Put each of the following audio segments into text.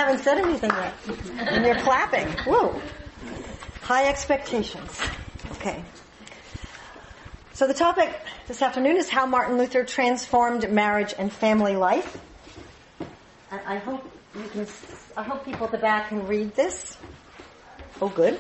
haven't said anything yet. And you're clapping. Woo. High expectations. Okay. So the topic this afternoon is how Martin Luther transformed marriage and family life. I hope people at the back can read this. Oh, good.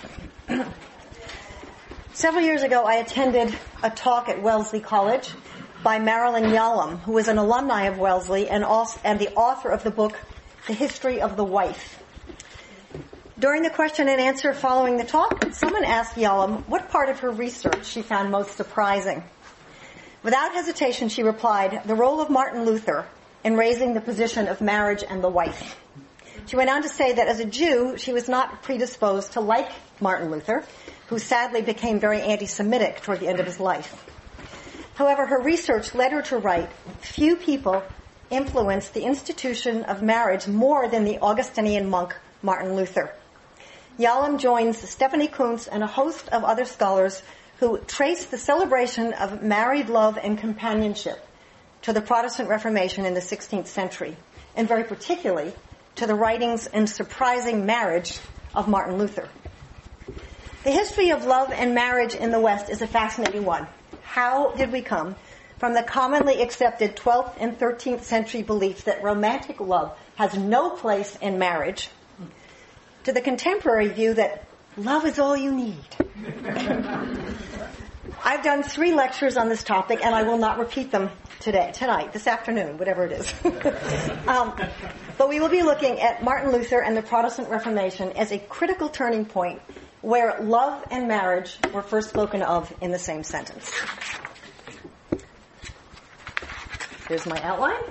Several years ago, I attended a talk at Wellesley College by Marilyn Yalom, who is an alumni of Wellesley and the author of the book, The History of the Wife. During the question and answer following the talk, someone asked Yalom what part of her research she found most surprising. Without hesitation, she replied, the role of Martin Luther in raising the position of marriage and the wife. She went on to say that as a Jew, she was not predisposed to like Martin Luther, who sadly became very anti-Semitic toward the end of his life. However, her research led her to write, few people influenced the institution of marriage more than the Augustinian monk Martin Luther. Yalom joins Stephanie Kuntz and a host of other scholars who trace the celebration of married love and companionship to the Protestant Reformation in the 16th century, and very particularly to the writings and surprising marriage of Martin Luther. The history of love and marriage in the West is a fascinating one. How did we come from the commonly accepted 12th and 13th century belief that romantic love has no place in marriage to the contemporary view that love is all you need? I've done 3 lectures on this topic, and I will not repeat them tonight, this afternoon, whatever it is. But we will be looking at Martin Luther and the Protestant Reformation as a critical turning point where love and marriage were first spoken of in the same sentence. Here's my outline.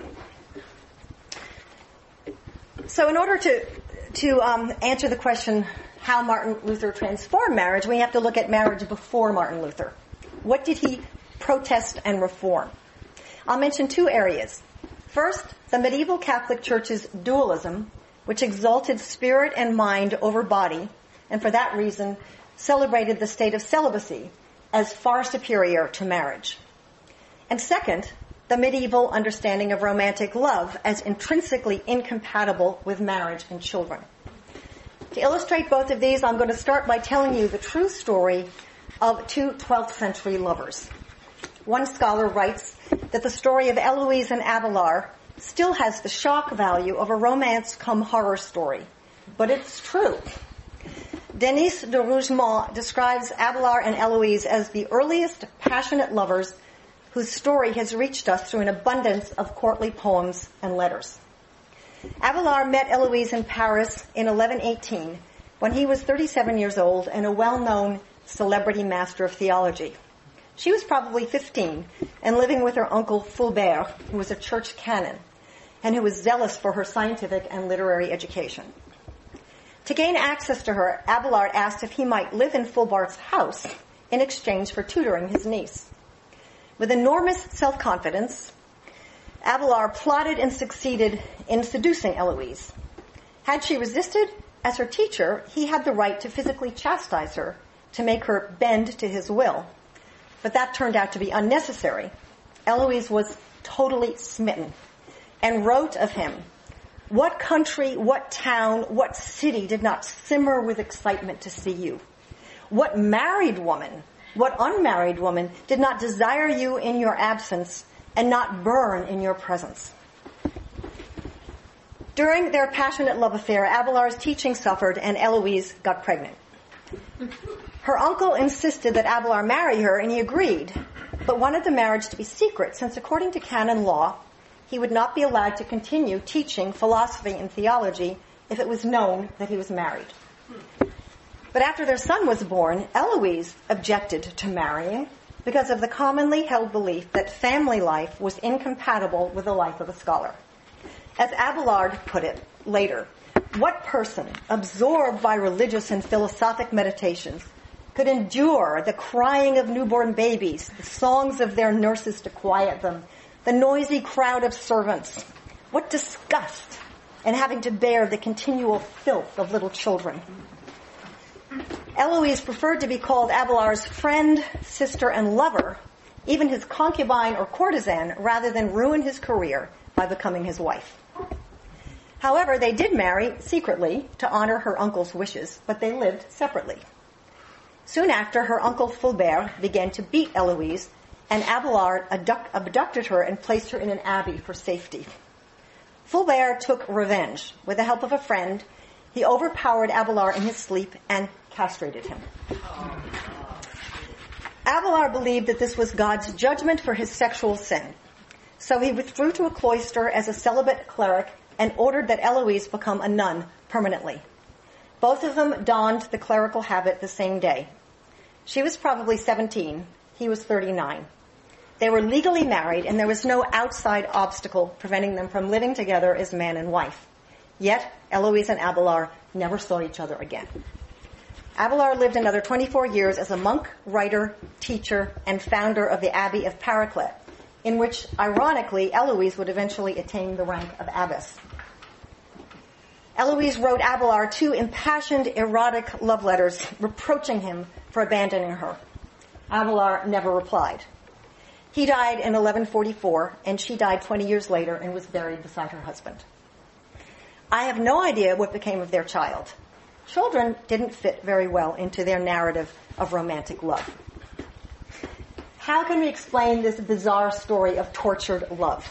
So in order to answer the question how Martin Luther transformed marriage, we have to look at marriage before Martin Luther. What did he protest and reform? I'll mention 2 areas. First, the medieval Catholic Church's dualism, which exalted spirit and mind over body, and for that reason celebrated the state of celibacy as far superior to marriage. And second, the medieval understanding of romantic love as intrinsically incompatible with marriage and children. To illustrate both of these, I'm going to start by telling you the true story of 2 12th century lovers. One scholar writes that the story of Eloise and Abelard still has the shock value of a romance come horror story. But it's true. Denis de Rougemont describes Abelard and Eloise as the earliest passionate lovers whose story has reached us through an abundance of courtly poems and letters. Abelard met Eloise in Paris in 1118 when he was 37 years old and a well-known celebrity master of theology. She was probably 15 and living with her uncle Fulbert, who was a church canon and who was zealous for her scientific and literary education. To gain access to her, Abelard asked if he might live in Fulbert's house in exchange for tutoring his niece. With enormous self-confidence, Abelard plotted and succeeded in seducing Eloise. Had she resisted, as her teacher, he had the right to physically chastise her to make her bend to his will. But that turned out to be unnecessary. Eloise was totally smitten and wrote of him, "What country, what town, what city did not simmer with excitement to see you? What married woman, what unmarried woman did not desire you in your absence and not burn in your presence?" During their passionate love affair, Abelard's teaching suffered and Eloise got pregnant. Her uncle insisted that Abelard marry her, and he agreed, but wanted the marriage to be secret, since according to canon law, he would not be allowed to continue teaching philosophy and theology if it was known that he was married. But after their son was born, Eloise objected to marrying because of the commonly held belief that family life was incompatible with the life of a scholar. As Abelard put it later, what person absorbed by religious and philosophic meditations could endure the crying of newborn babies, the songs of their nurses to quiet them, the noisy crowd of servants? What disgust in having to bear the continual filth of little children. Eloise preferred to be called Abelard's friend, sister, and lover, even his concubine or courtesan, rather than ruin his career by becoming his wife. However, they did marry secretly to honor her uncle's wishes, but they lived separately. Soon after, her uncle Fulbert began to beat Eloise, and Abelard abducted her and placed her in an abbey for safety. Fulbert took revenge. With the help of a friend, he overpowered Abelard in his sleep and castrated him. Abelard believed that this was God's judgment for his sexual sin. So he withdrew to a cloister as a celibate cleric and ordered that Eloise become a nun permanently. Both of them donned the clerical habit the same day. She was probably 17. He was 39. They were legally married, and there was no outside obstacle preventing them from living together as man and wife. Yet, Eloise and Abelard never saw each other again. Abelard lived another 24 years as a monk, writer, teacher, and founder of the Abbey of Paraclet, in which, ironically, Eloise would eventually attain the rank of abbess. Eloise wrote Abelard 2 impassioned, erotic love letters reproaching him for abandoning her. Abelard never replied. He died in 1144, and she died 20 years later and was buried beside her husband. I have no idea what became of their child. Children didn't fit very well into their narrative of romantic love. How can we explain this bizarre story of tortured love?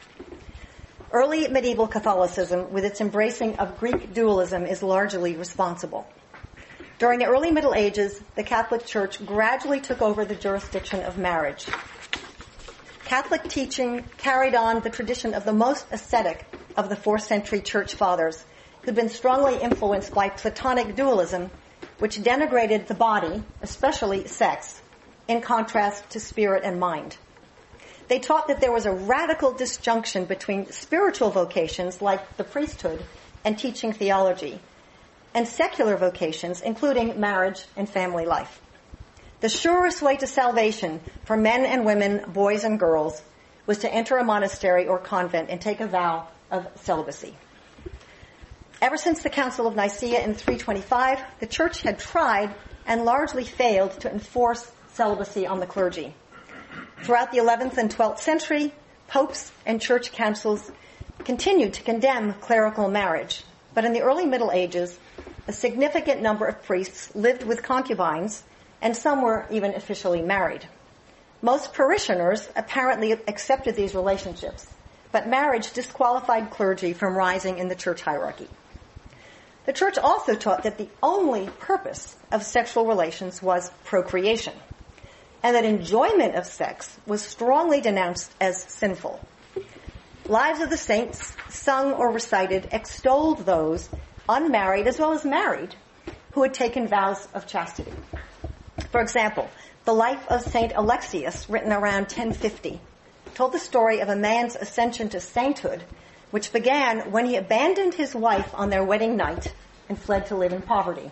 Early medieval Catholicism, with its embracing of Greek dualism, is largely responsible. During the early Middle Ages, the Catholic Church gradually took over the jurisdiction of marriage. Catholic teaching carried on the tradition of the most ascetic of the 4th century church fathers, who'd been strongly influenced by Platonic dualism, which denigrated the body, especially sex, in contrast to spirit and mind. They taught that there was a radical disjunction between spiritual vocations, like the priesthood and teaching theology, and secular vocations, including marriage and family life. The surest way to salvation for men and women, boys and girls, was to enter a monastery or convent and take a vow of celibacy. Ever since the Council of Nicaea in 325, the Church had tried and largely failed to enforce celibacy on the clergy. Throughout the 11th and 12th century, popes and church councils continued to condemn clerical marriage. But in the early Middle Ages, a significant number of priests lived with concubines, and some were even officially married. Most parishioners apparently accepted these relationships, but marriage disqualified clergy from rising in the church hierarchy. The church also taught that the only purpose of sexual relations was procreation, and that enjoyment of sex was strongly denounced as sinful. Lives of the saints, sung or recited, extolled those unmarried as well as married who had taken vows of chastity. For example, the life of Saint Alexius, written around 1050, told the story of a man's ascension to sainthood, which began when he abandoned his wife on their wedding night and fled to live in poverty.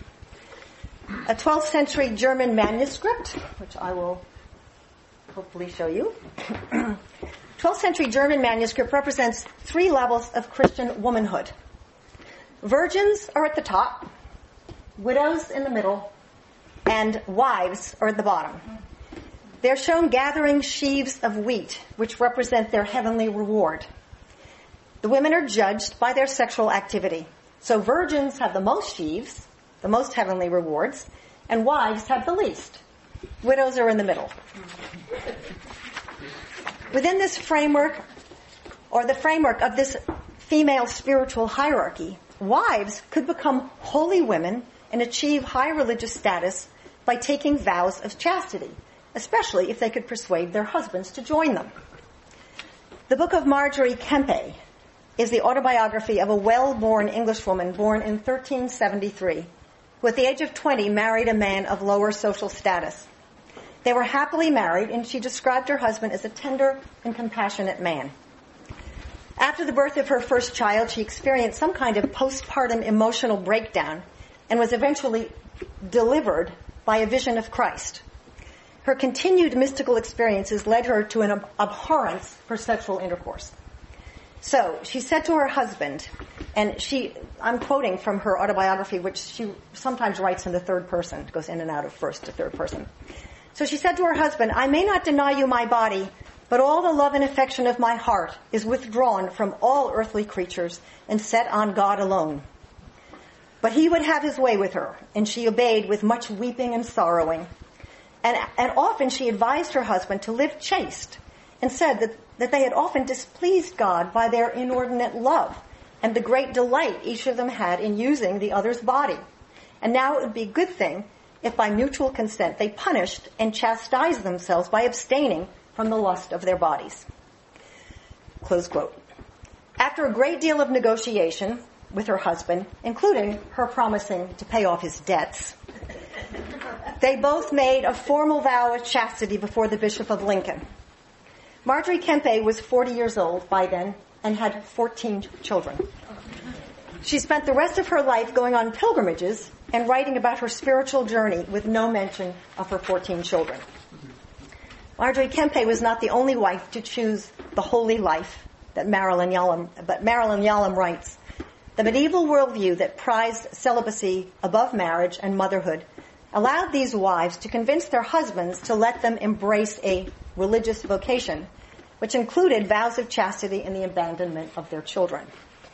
A 12th century German manuscript, which I will hopefully show you. 12th century German manuscript represents 3 levels of Christian womanhood. Virgins are at the top, widows in the middle, and wives are at the bottom. They're shown gathering sheaves of wheat, which represent their heavenly reward. The women are judged by their sexual activity. So virgins have the most sheaves, the most heavenly rewards, and wives have the least. Widows are in the middle. Within this framework, or the framework of this female spiritual hierarchy, wives could become holy women and achieve high religious status by taking vows of chastity, especially if they could persuade their husbands to join them. The book of Marjorie Kempe is the autobiography of a well-born Englishwoman born in 1373, who at the age of 20 married a man of lower social status. They were happily married, and she described her husband as a tender and compassionate man. After the birth of her first child, she experienced some kind of postpartum emotional breakdown and was eventually delivered by a vision of Christ. Her continued mystical experiences led her to an abhorrence for sexual intercourse. So she said to her husband, and I'm quoting from her autobiography, which she sometimes writes in the third person, goes in and out of first to third person. So she said to her husband, "I may not deny you my body, But all the love and affection of my heart is withdrawn from all earthly creatures and set on God alone. But he would have his way with her, and she obeyed with much weeping and sorrowing. And often she advised her husband to live chaste, and said that they had often displeased God by their inordinate love, and the great delight each of them had in using the other's body. And now it would be a good thing if by mutual consent they punished and chastised themselves by abstaining from the lust of their bodies. Close quote. After a great deal of negotiation with her husband, including her promising to pay off his debts, they both made a formal vow of chastity before the Bishop of Lincoln. Marjorie Kempe was 40 years old by then and had 14 children. She spent the rest of her life going on pilgrimages and writing about her spiritual journey with no mention of her 14 children. Marjorie Kempe was not the only wife to choose the holy life but Marilyn Yalom writes, the medieval worldview that prized celibacy above marriage and motherhood allowed these wives to convince their husbands to let them embrace a religious vocation, which included vows of chastity and the abandonment of their children.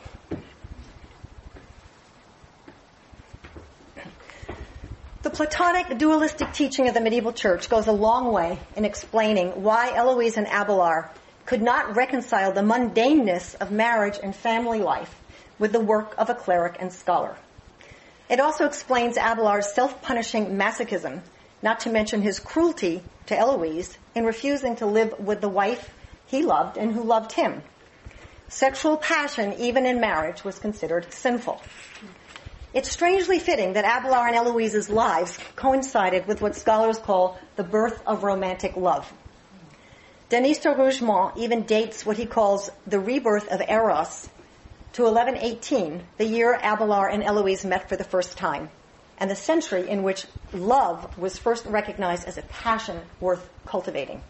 The Platonic dualistic teaching of the medieval church goes a long way in explaining why Eloise and Abelard could not reconcile the mundaneness of marriage and family life with the work of a cleric and scholar. It also explains Abelard's self-punishing masochism, not to mention his cruelty to Eloise in refusing to live with the wife he loved and who loved him. Sexual passion, even in marriage, was considered sinful. It's strangely fitting that Abelard and Eloise's lives coincided with what scholars call the birth of romantic love. Denis de Rougemont even dates what he calls the rebirth of Eros to 1118, the year Abelard and Eloise met for the first time, and the century in which love was first recognized as a passion worth cultivating.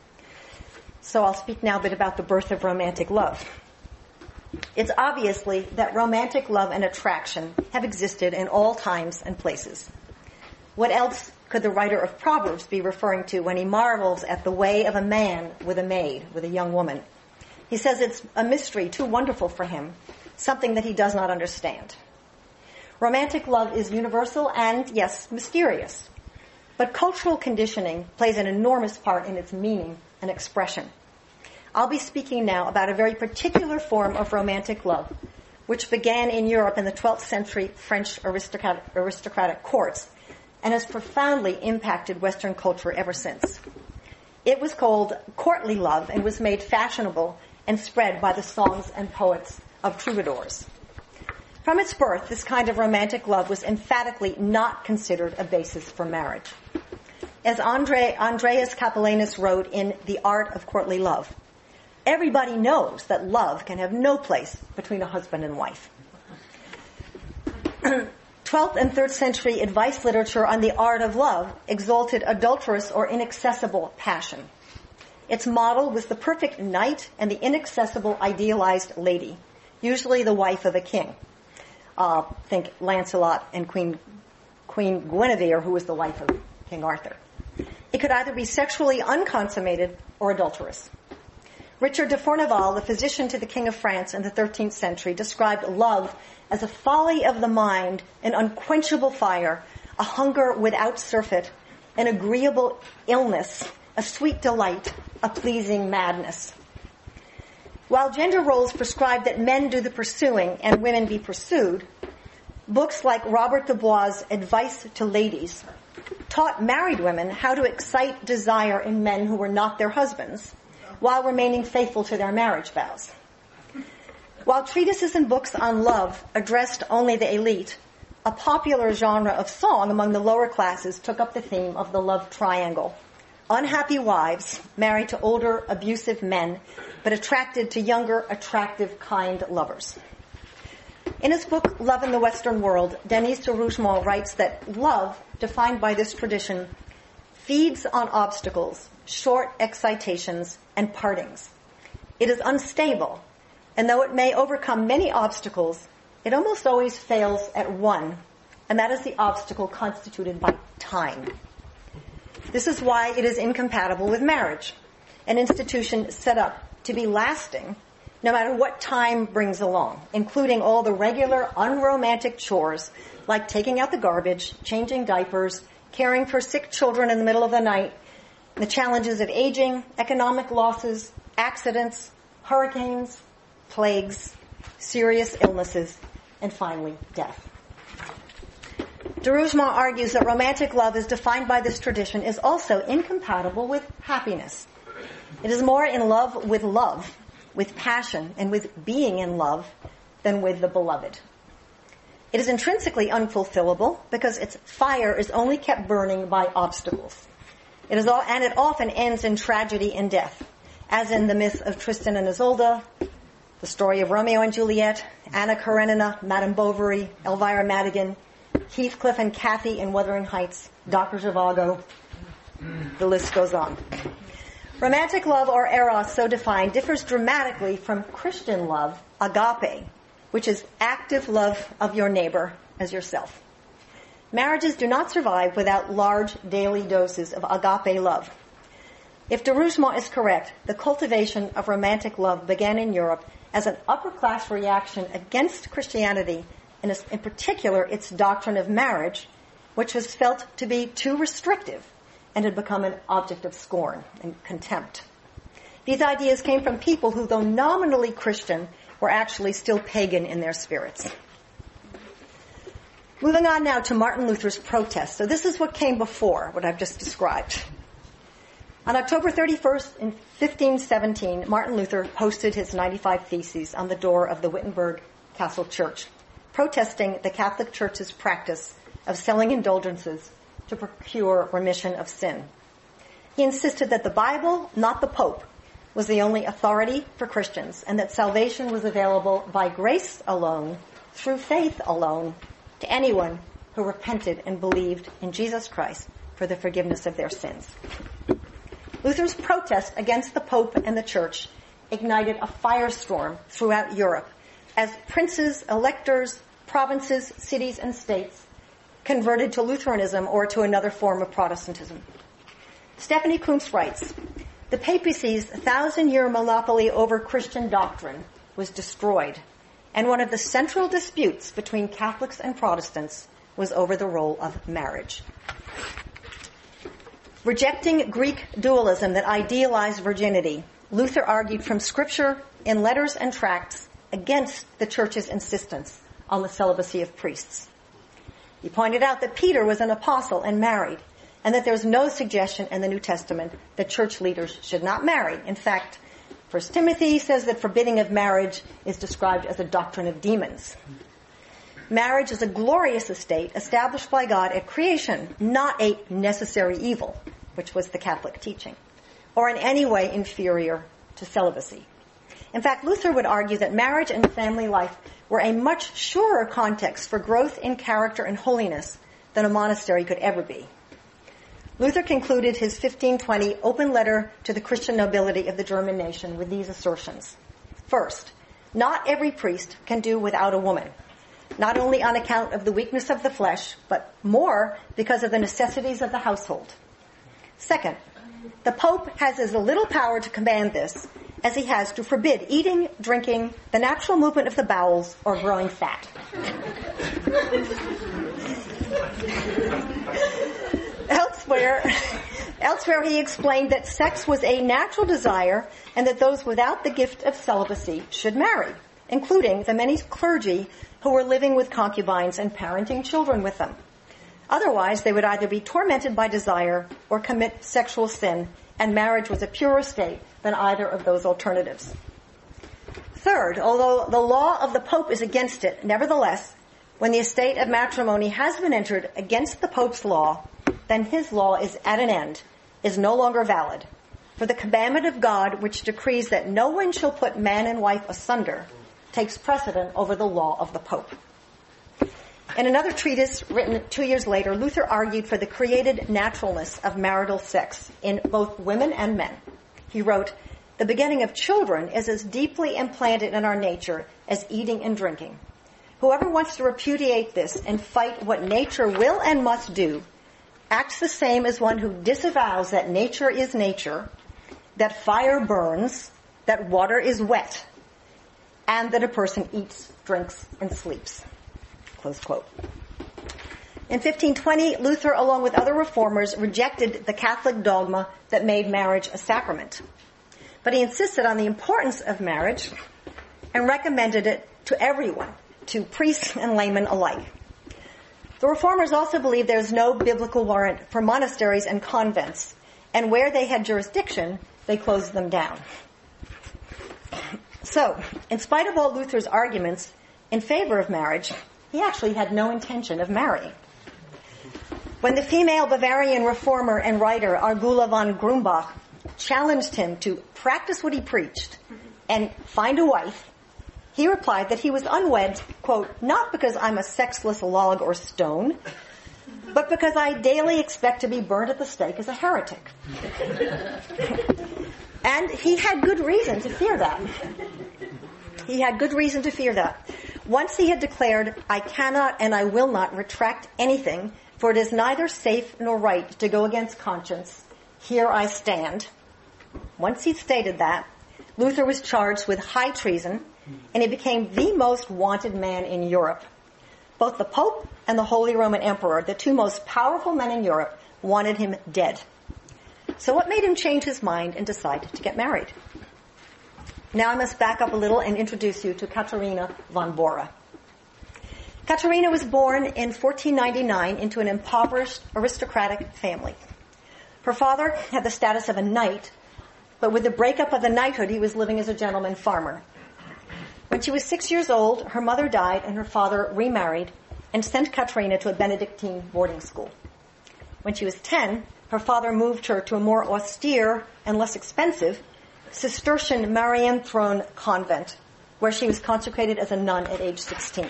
So I'll speak now a bit about the birth of romantic love. It's obviously that romantic love and attraction have existed in all times and places. What else could the writer of Proverbs be referring to when he marvels at the way of a man with a maid, with a young woman? He says it's a mystery too wonderful for him, something that he does not understand. Romantic love is universal and, yes, mysterious. But cultural conditioning plays an enormous part in its meaning and expression. I'll be speaking now about a very particular form of romantic love, which began in Europe in the 12th century French aristocratic courts and has profoundly impacted Western culture ever since. It was called courtly love and was made fashionable and spread by the songs and poets of troubadours. From its birth, this kind of romantic love was emphatically not considered a basis for marriage. As Andreas Capellanus wrote in The Art of Courtly Love, everybody knows that love can have no place between a husband and wife. 12th and 3rd century advice literature on the art of love exalted adulterous or inaccessible passion. Its model was the perfect knight and the inaccessible idealized lady, usually the wife of a king. Think Lancelot and Queen Guinevere, who was the wife of King Arthur. It could either be sexually unconsummated or adulterous. Richard de Forneval, the physician to the King of France in the 13th century, described love as a folly of the mind, an unquenchable fire, a hunger without surfeit, an agreeable illness, a sweet delight, a pleasing madness. While gender roles prescribe that men do the pursuing and women be pursued, books like Robert Dubois' Advice to Ladies taught married women how to excite desire in men who were not their husbands, while remaining faithful to their marriage vows. While treatises and books on love addressed only the elite, a popular genre of song among the lower classes took up the theme of the love triangle. Unhappy wives married to older, abusive men, but attracted to younger, attractive, kind lovers. In his book, Love in the Western World, Denis de Rougemont writes that love, defined by this tradition, feeds on obstacles, short excitations, and partings. It is unstable, and though it may overcome many obstacles, it almost always fails at one, and that is the obstacle constituted by time. This is why it is incompatible with marriage. an institution set up to be lasting no matter what time brings along, including all the regular unromantic chores like taking out the garbage, changing diapers, caring for sick children in the middle of the night, the challenges of aging, economic losses, accidents, hurricanes, plagues, serious illnesses, and finally, death. de Rougemont argues that romantic love as defined by this tradition is also incompatible with happiness. It is more in love, with passion, and with being in love than with the beloved. It is intrinsically unfulfillable because its fire is only kept burning by obstacles. It often ends in tragedy and death, as in the myth of Tristan and Isolde, the story of Romeo and Juliet, Anna Karenina, Madame Bovary, Elvira Madigan, Heathcliff and Cathy in Wuthering Heights, Dr. Zhivago. The list goes on. Romantic love, or eros, so defined, differs dramatically from Christian love, agape, which is active love of your neighbor as yourself. Marriages do not survive without large daily doses of agape love. If de Rougemont is correct, the cultivation of romantic love began in Europe as an upper-class reaction against Christianity, and in particular its doctrine of marriage, which was felt to be too restrictive and had become an object of scorn and contempt. These ideas came from people who, though nominally Christian, were actually still pagan in their spirits. Moving on now to Martin Luther's protest. So this is what came before what I've just described. On October 31st in 1517, Martin Luther posted his 95 Theses on the door of the Wittenberg Castle Church, protesting the Catholic Church's practice of selling indulgences to procure remission of sin. He insisted that the Bible, not the Pope, was the only authority for Christians, and that salvation was available by grace alone, through faith alone, to anyone who repented and believed in Jesus Christ for the forgiveness of their sins. Luther's protest against the Pope and the Church ignited a firestorm throughout Europe as princes, electors, provinces, cities, and states converted to Lutheranism or to another form of Protestantism. Stephanie Kuntz writes, "The papacy's 1,000-year monopoly over Christian doctrine was destroyed, and one of the central disputes between Catholics and Protestants was over the role of marriage." Rejecting Greek dualism that idealized virginity, Luther argued from Scripture in letters and tracts against the Church's insistence on the celibacy of priests. He pointed out that Peter was an apostle and married, and that there's no suggestion in the New Testament that church leaders should not marry. In fact, 1 Timothy says that forbidding of marriage is described as a doctrine of demons. Marriage is a glorious estate established by God at creation, not a necessary evil, which was the Catholic teaching, or in any way inferior to celibacy. In fact, Luther would argue that marriage and family life were a much surer context for growth in character and holiness than a monastery could ever be. Luther concluded his 1520 open letter to the Christian nobility of the German nation with these assertions. First, not every priest can do without a woman, not only on account of the weakness of the flesh, but more because of the necessities of the household. Second, the Pope has as little power to command this as he has to forbid eating, drinking, the natural movement of the bowels, or growing fat. Elsewhere he explained that sex was a natural desire and that those without the gift of celibacy should marry, including the many clergy who were living with concubines and parenting children with them. Otherwise, they would either be tormented by desire or commit sexual sin, and marriage was a purer state than either of those alternatives. Third, although the law of the Pope is against it, nevertheless, when the estate of matrimony has been entered against the Pope's law, then his law is at an end, is no longer valid. For the commandment of God, which decrees that no one shall put man and wife asunder, takes precedent over the law of the Pope. In another treatise written 2 years later, Luther argued for the created naturalness of marital sex in both women and men. He wrote, "The begetting of children is as deeply implanted in our nature as eating and drinking. Whoever wants to repudiate this and fight what nature will and must do acts the same as one who disavows that nature is nature, that fire burns, that water is wet, and that a person eats, drinks, and sleeps. Close quote. In 1520, Luther, along with other reformers, rejected the Catholic dogma that made marriage a sacrament. But he insisted on the importance of marriage and recommended it to everyone, to priests and laymen alike. The reformers also believed there is no biblical warrant for monasteries and convents, and where they had jurisdiction, they closed them down. So, in spite of all Luther's arguments in favor of marriage, he actually had no intention of marrying. When the female Bavarian reformer and writer Argula von Grumbach challenged him to practice what he preached and find a wife, he replied that he was unwed, quote, not because I'm a sexless log or stone, but because I daily expect to be burned at the stake as a heretic. And he had good reason to fear that. He had good reason to fear that. Once he had declared, I cannot and I will not retract anything, for it is neither safe nor right to go against conscience. Here I stand. Once he stated that, Luther was charged with high treason, and he became the most wanted man in Europe. Both the Pope and the Holy Roman Emperor, the two most powerful men in Europe, wanted him dead. So what made him change his mind and decide to get married? Now I must back up a little and introduce you to Katharina von Bora. Katharina was born in 1499 into an impoverished aristocratic family. Her father had the status of a knight, but with the breakup of the knighthood, he was living as a gentleman farmer. When she was 6 years old, her mother died and her father remarried and sent Katharina to a Benedictine boarding school. When she was 10, her father moved her to a more austere and less expensive Cistercian Marienthron convent, where she was consecrated as a nun at age 16.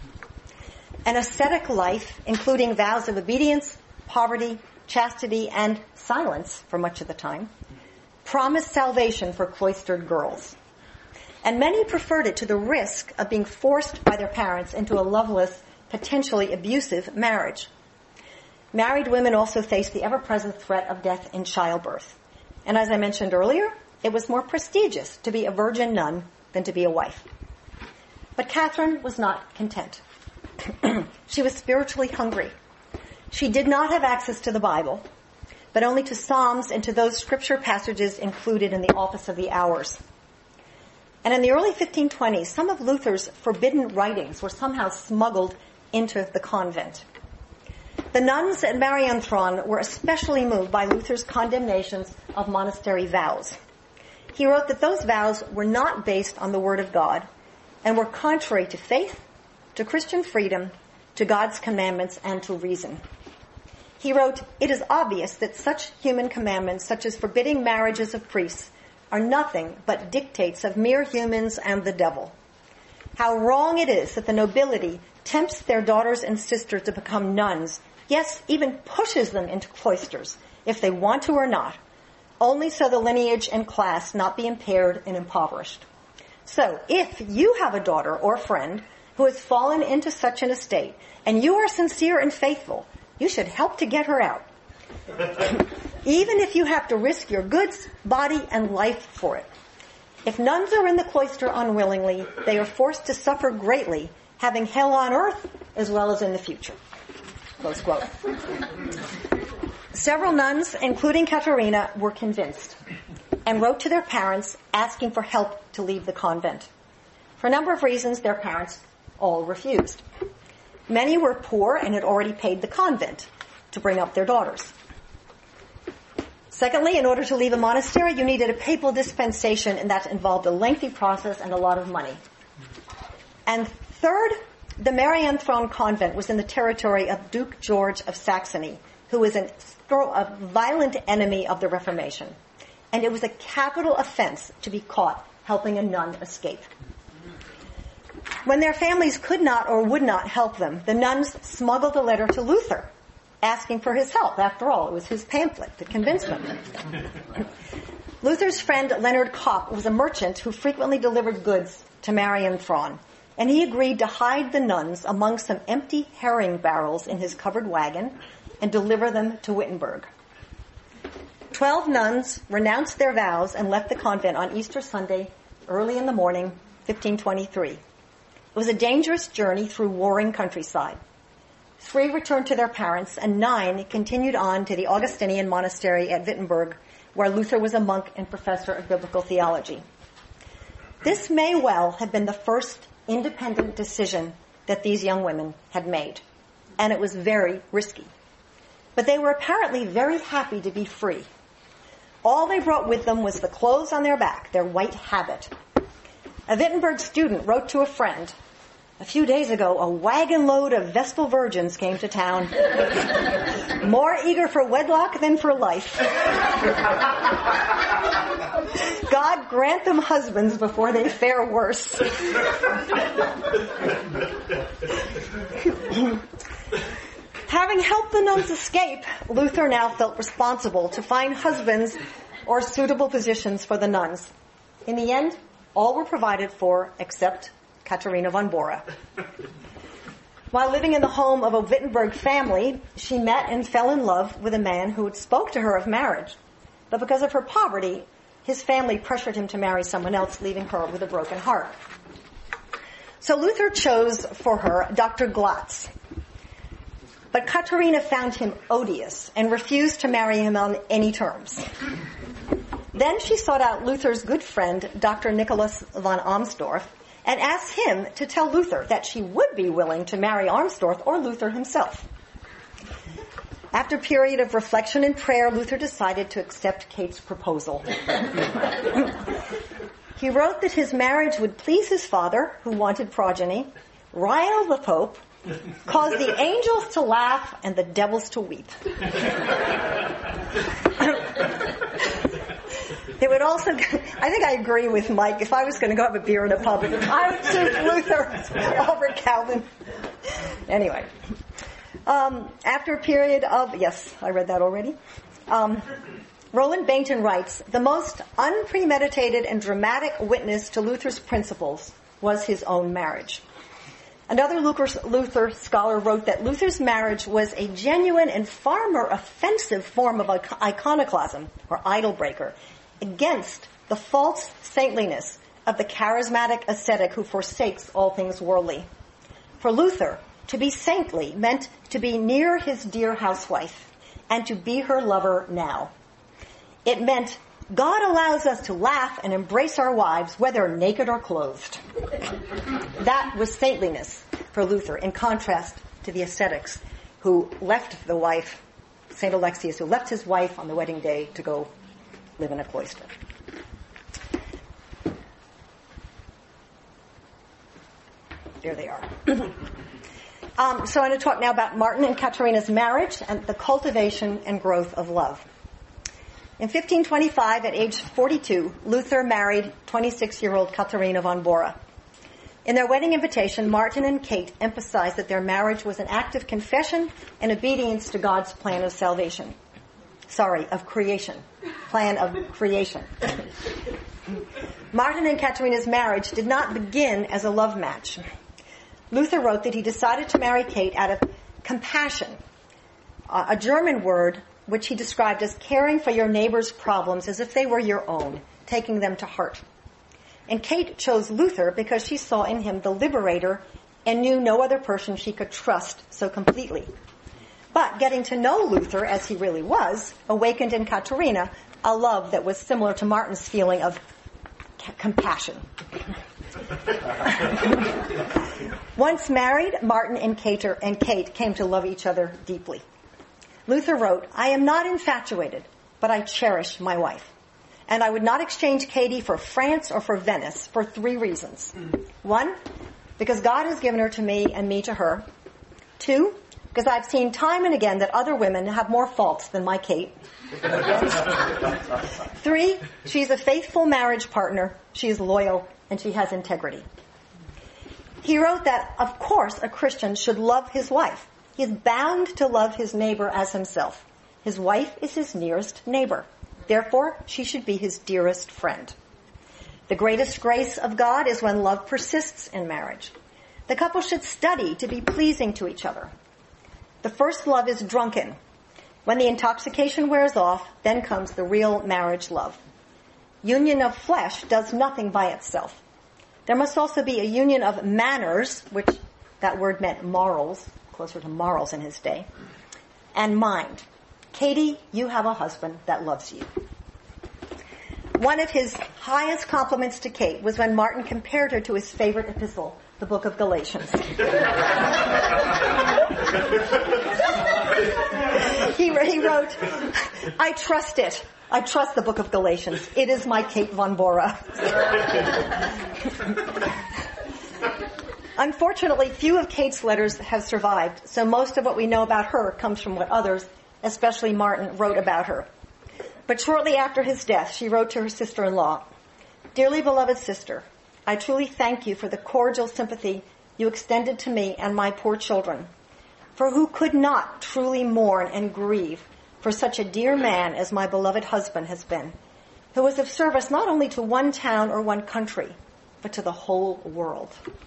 An ascetic life, including vows of obedience, poverty, chastity, and silence for much of the time, promised salvation for cloistered girls. And many preferred it to the risk of being forced by their parents into a loveless, potentially abusive marriage. Married women also faced the ever-present threat of death in childbirth. And as I mentioned earlier, it was more prestigious to be a virgin nun than to be a wife. But Catherine was not content. She was spiritually hungry. She did not have access to the Bible, but only to Psalms and to those scripture passages included in the Office of the Hours. And in the early 1520s, some of Luther's forbidden writings were somehow smuggled into the convent. The nuns at Marienthron were especially moved by Luther's condemnations of monastery vows. He wrote that those vows were not based on the Word of God and were contrary to faith, to Christian freedom, to God's commandments, and to reason. He wrote, it is obvious that such human commandments, such as forbidding marriages of priests, are nothing but dictates of mere humans and the devil. How wrong it is that the nobility tempts their daughters and sisters to become nuns, yes, even pushes them into cloisters, if they want to or not, only so the lineage and class not be impaired and impoverished. So, if you have a daughter or friend who has fallen into such an estate, and you are sincere and faithful, you should help to get her out. Even if you have to risk your goods, body, and life for it. If nuns are in the cloister unwillingly, they are forced to suffer greatly, having hell on earth as well as in the future. Close quote. Several nuns, including Katharina, were convinced and wrote to their parents asking for help to leave the convent. For a number of reasons, their parents all refused. Many were poor and had already paid the convent to bring up their daughters. Secondly, in order to leave a monastery, you needed a papal dispensation, and that involved a lengthy process and a lot of money. And third, the Marienthron convent was in the territory of Duke George of Saxony, who was a violent enemy of the Reformation. And it was a capital offense to be caught helping a nun escape. When their families could not or would not help them, the nuns smuggled a letter to Luther, asking for his help. After all, it was his pamphlet that convinced them. Luther's friend Leonard Kopp was a merchant who frequently delivered goods to Marienthron, and he agreed to hide the nuns among some empty herring barrels in his covered wagon and deliver them to Wittenberg. 12 nuns renounced their vows and left the convent on Easter Sunday, early in the morning, 1523. It was a dangerous journey through warring countryside. 3 returned to their parents, and 9 continued on to the Augustinian monastery at Wittenberg, where Luther was a monk and professor of biblical theology. This may well have been the first independent decision that these young women had made, and it was very risky. But they were apparently very happy to be free. All they brought with them was the clothes on their back, their white habit. A Wittenberg student wrote to a friend, "A few days ago, a wagon load of Vestal virgins came to town, more eager for wedlock than for life. God grant them husbands before they fare worse." Having helped the nuns escape, Luther now felt responsible to find husbands or suitable positions for the nuns. In the end, all were provided for except Katharina von Bora. While living in the home of a Wittenberg family, she met and fell in love with a man who had spoke to her of marriage. But because of her poverty, his family pressured him to marry someone else, leaving her with a broken heart. So Luther chose for her Dr. Glatz. But Katharina found him odious and refused to marry him on any terms. Then she sought out Luther's good friend, Dr. Nicholas von Amsdorf, and asked him to tell Luther that she would be willing to marry Amsdorf or Luther himself. After a period of reflection and prayer, Luther decided to accept Kate's proposal. He wrote that his marriage would please his father, who wanted progeny, rile the Pope, cause the angels to laugh and the devils to weep. It would also, I think I agree with Mike, if I was going to go have a beer in a pub, I would choose Luther over Calvin. Anyway, after a period of, yes, I read that already. Roland Bainton writes, "The most unpremeditated and dramatic witness to Luther's principles was his own marriage." Another Luther scholar wrote that Luther's marriage was a genuine and far more offensive form of iconoclasm, or idol breaker, against the false saintliness of the charismatic ascetic who forsakes all things worldly. For Luther, to be saintly meant to be near his dear housewife and to be her lover now. It meant God allows us to laugh and embrace our wives, whether naked or clothed. That was saintliness for Luther, in contrast to the ascetics who left the wife, St. Alexius, who left his wife on the wedding day to go live in a cloister. There they are. So I'm going to talk now about Martin and Katharina's marriage and the cultivation and growth of love. In 1525, at age 42, Luther married 26-year-old Katharina von Bora. In their wedding invitation, Martin and Kate emphasized that their marriage was an act of confession and obedience to God's plan of salvation. Of creation. Plan of creation. Martin and Katharina's marriage did not begin as a love match. Luther wrote that he decided to marry Kate out of compassion, a German word which he described as caring for your neighbor's problems as if they were your own, taking them to heart. And Kate chose Luther because she saw in him the liberator and knew no other person she could trust so completely. But getting to know Luther as he really was awakened in Katharina a love that was similar to Martin's feeling of compassion. Once married, Martin and Kate came to love each other deeply. Luther wrote, "I am not infatuated, but I cherish my wife. And I would not exchange Katie for France or for Venice for 3 reasons. 1, because God has given her to me and me to her. 2, because I've seen time and again that other women have more faults than my Kate. 3, she's a faithful marriage partner, she is loyal, and she has integrity." He wrote that, of course, a Christian should love his wife. He is bound to love his neighbor as himself. His wife is his nearest neighbor. Therefore, she should be his dearest friend. The greatest grace of God is when love persists in marriage. The couple should study to be pleasing to each other. The first love is drunken. When the intoxication wears off, then comes the real marriage love. Union of flesh does nothing by itself. There must also be a union of manners, which that word meant morals, closer to morals in his day, and mind. Katie, you have a husband that loves you. One of his highest compliments to Kate was when Martin compared her to his favorite epistle, the book of Galatians. He wrote, I trust it. I trust the book of Galatians. It is my Kate von Bora. Unfortunately, few of Kate's letters have survived, so most of what we know about her comes from what others, especially Martin, wrote about her. But shortly after his death, she wrote to her sister-in-law, Dearly beloved sister, I truly thank you for the cordial sympathy you extended to me and my poor children. For who could not truly mourn and grieve for such a dear man as my beloved husband has been, who was of service not only to one town or one country, but to the whole world.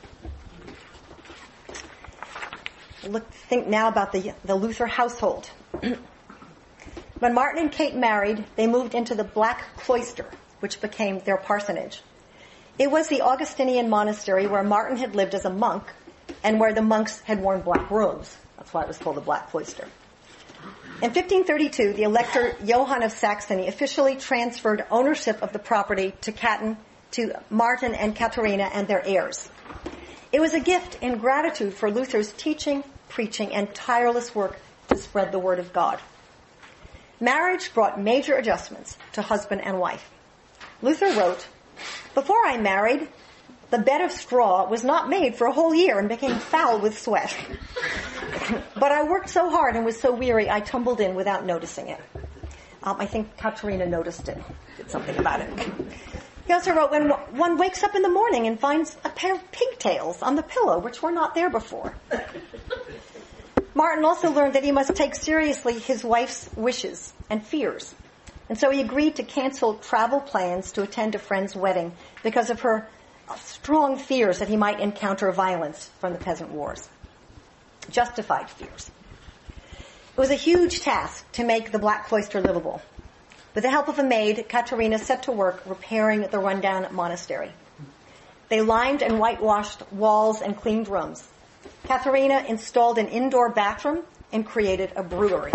Think now about the Luther household. When Martin and Kate married, they moved into the Black Cloister, which became their parsonage. It was the Augustinian monastery where Martin had lived as a monk and where the monks had worn black robes. That's why it was called the Black Cloister. In 1532, the Elector Johann of Saxony officially transferred ownership of the property to Martin and Katharina and their heirs. It was a gift in gratitude for Luther's teaching, preaching, and tireless work to spread the word of God. Marriage brought major adjustments to husband and wife. Luther wrote, Before I married, the bed of straw was not made for a whole year and became foul with sweat. But I worked so hard and was so weary, I tumbled in without noticing it. I think Katharina noticed it, did something about it. He also wrote, when one wakes up in the morning and finds a pair of pigtails on the pillow, which were not there before. Martin also learned that he must take seriously his wife's wishes and fears. And so he agreed to cancel travel plans to attend a friend's wedding because of her strong fears that he might encounter violence from the peasant wars. Justified fears. It was a huge task to make the Black Cloister livable. With the help of a maid, Katharina set to work repairing the rundown monastery. They limed and whitewashed walls and cleaned rooms. Katharina installed an indoor bathroom and created a brewery.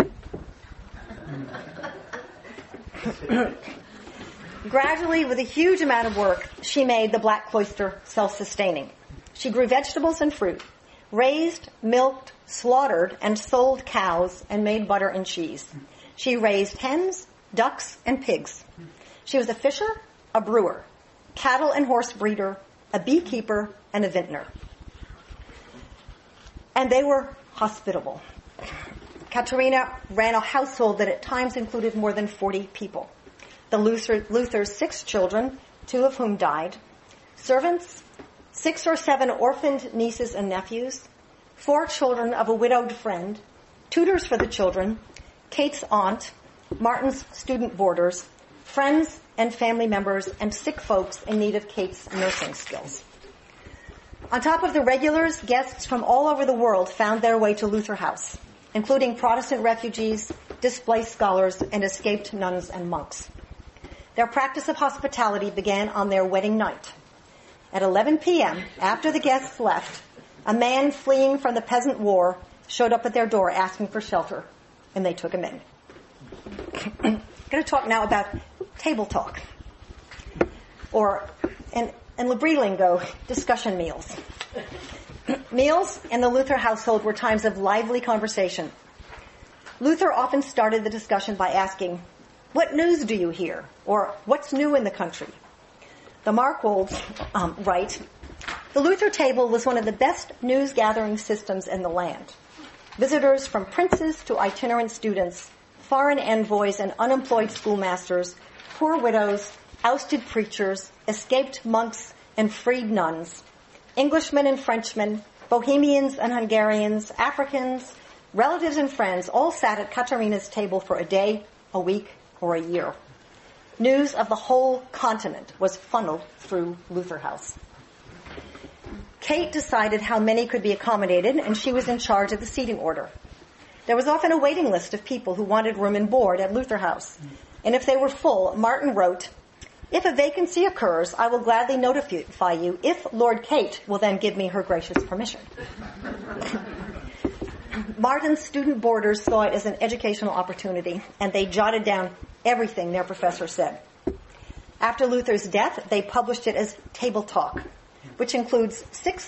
Gradually, with a huge amount of work, she made the Black Cloister self-sustaining. She grew vegetables and fruit, raised, milked, slaughtered, and sold cows, and made butter and cheese. She raised hens, ducks, and pigs. She was a fisher, a brewer, cattle and horse breeder, a beekeeper, and a vintner. And they were hospitable. Katharina ran a household that at times included more than 40 people. Luther's 6 children, 2 of whom died, servants, 6 or 7 orphaned nieces and nephews, 4 children of a widowed friend, tutors for the children, Kate's aunt, Martin's student boarders, friends and family members, and sick folks in need of Kate's nursing skills. On top of the regulars, guests from all over the world found their way to Luther House, including Protestant refugees, displaced scholars, and escaped nuns and monks. Their practice of hospitality began on their wedding night. At 11 p.m., after the guests left, a man fleeing from the peasant war showed up at their door asking for shelter, and they took him in. I'm going to talk now about table talk, or in Labrie lingo, discussion meals. Meals in the Luther household were times of lively conversation. Luther often started the discussion by asking, "What news do you hear?" or "What's new in the country?" The Markwolds write, "The Luther table was one of the best news-gathering systems in the land. Visitors from princes to itinerant students, foreign envoys and unemployed schoolmasters, poor widows, ousted preachers, escaped monks and freed nuns, Englishmen and Frenchmen, Bohemians and Hungarians, Africans, relatives and friends all sat at Katharina's table for a day, a week, or a year. News of the whole continent was funneled through Luther House." Kate decided how many could be accommodated, and she was in charge of the seating order. There was often a waiting list of people who wanted room and board at Luther House. And if they were full, Martin wrote, "If a vacancy occurs, I will gladly notify you if Lord Kate will then give me her gracious permission." Martin's student boarders saw it as an educational opportunity, and they jotted down everything their professor said. After Luther's death, they published it as Table Talk, which includes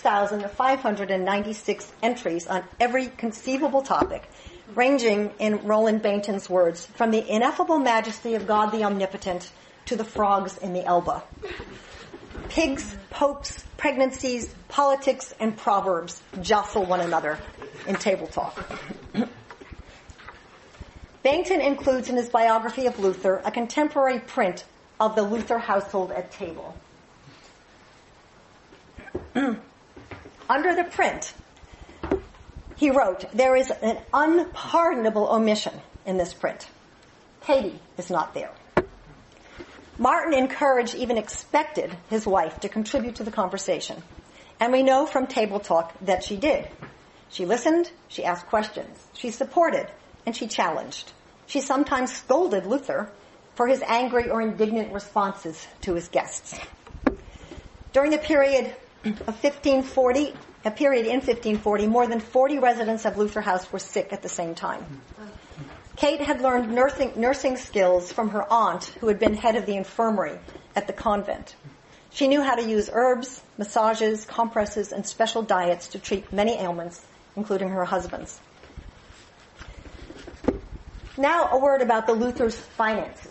6,596 entries on every conceivable topic, ranging, in Roland Bainton's words, from the ineffable majesty of God the Omnipotent to the frogs in the Elbe. Pigs, popes, pregnancies, politics, and proverbs jostle one another in Table Talk. Bainton includes in his biography of Luther a contemporary print of the Luther household at table. Under the print, he wrote, "There is an unpardonable omission in this print. Katie is not there." Martin encouraged, even expected, his wife to contribute to the conversation. And we know from Table Talk that she did. She listened, she asked questions, she supported, and she challenged. She sometimes scolded Luther for his angry or indignant responses to his guests. During the period of 1540, a period in 1540, more than 40 residents of Luther House were sick at the same time. Kate had learned nursing skills from her aunt, who had been head of the infirmary at the convent. She knew how to use herbs, massages, compresses, and special diets to treat many ailments, including her husband's. Now a word about the Luther's finances.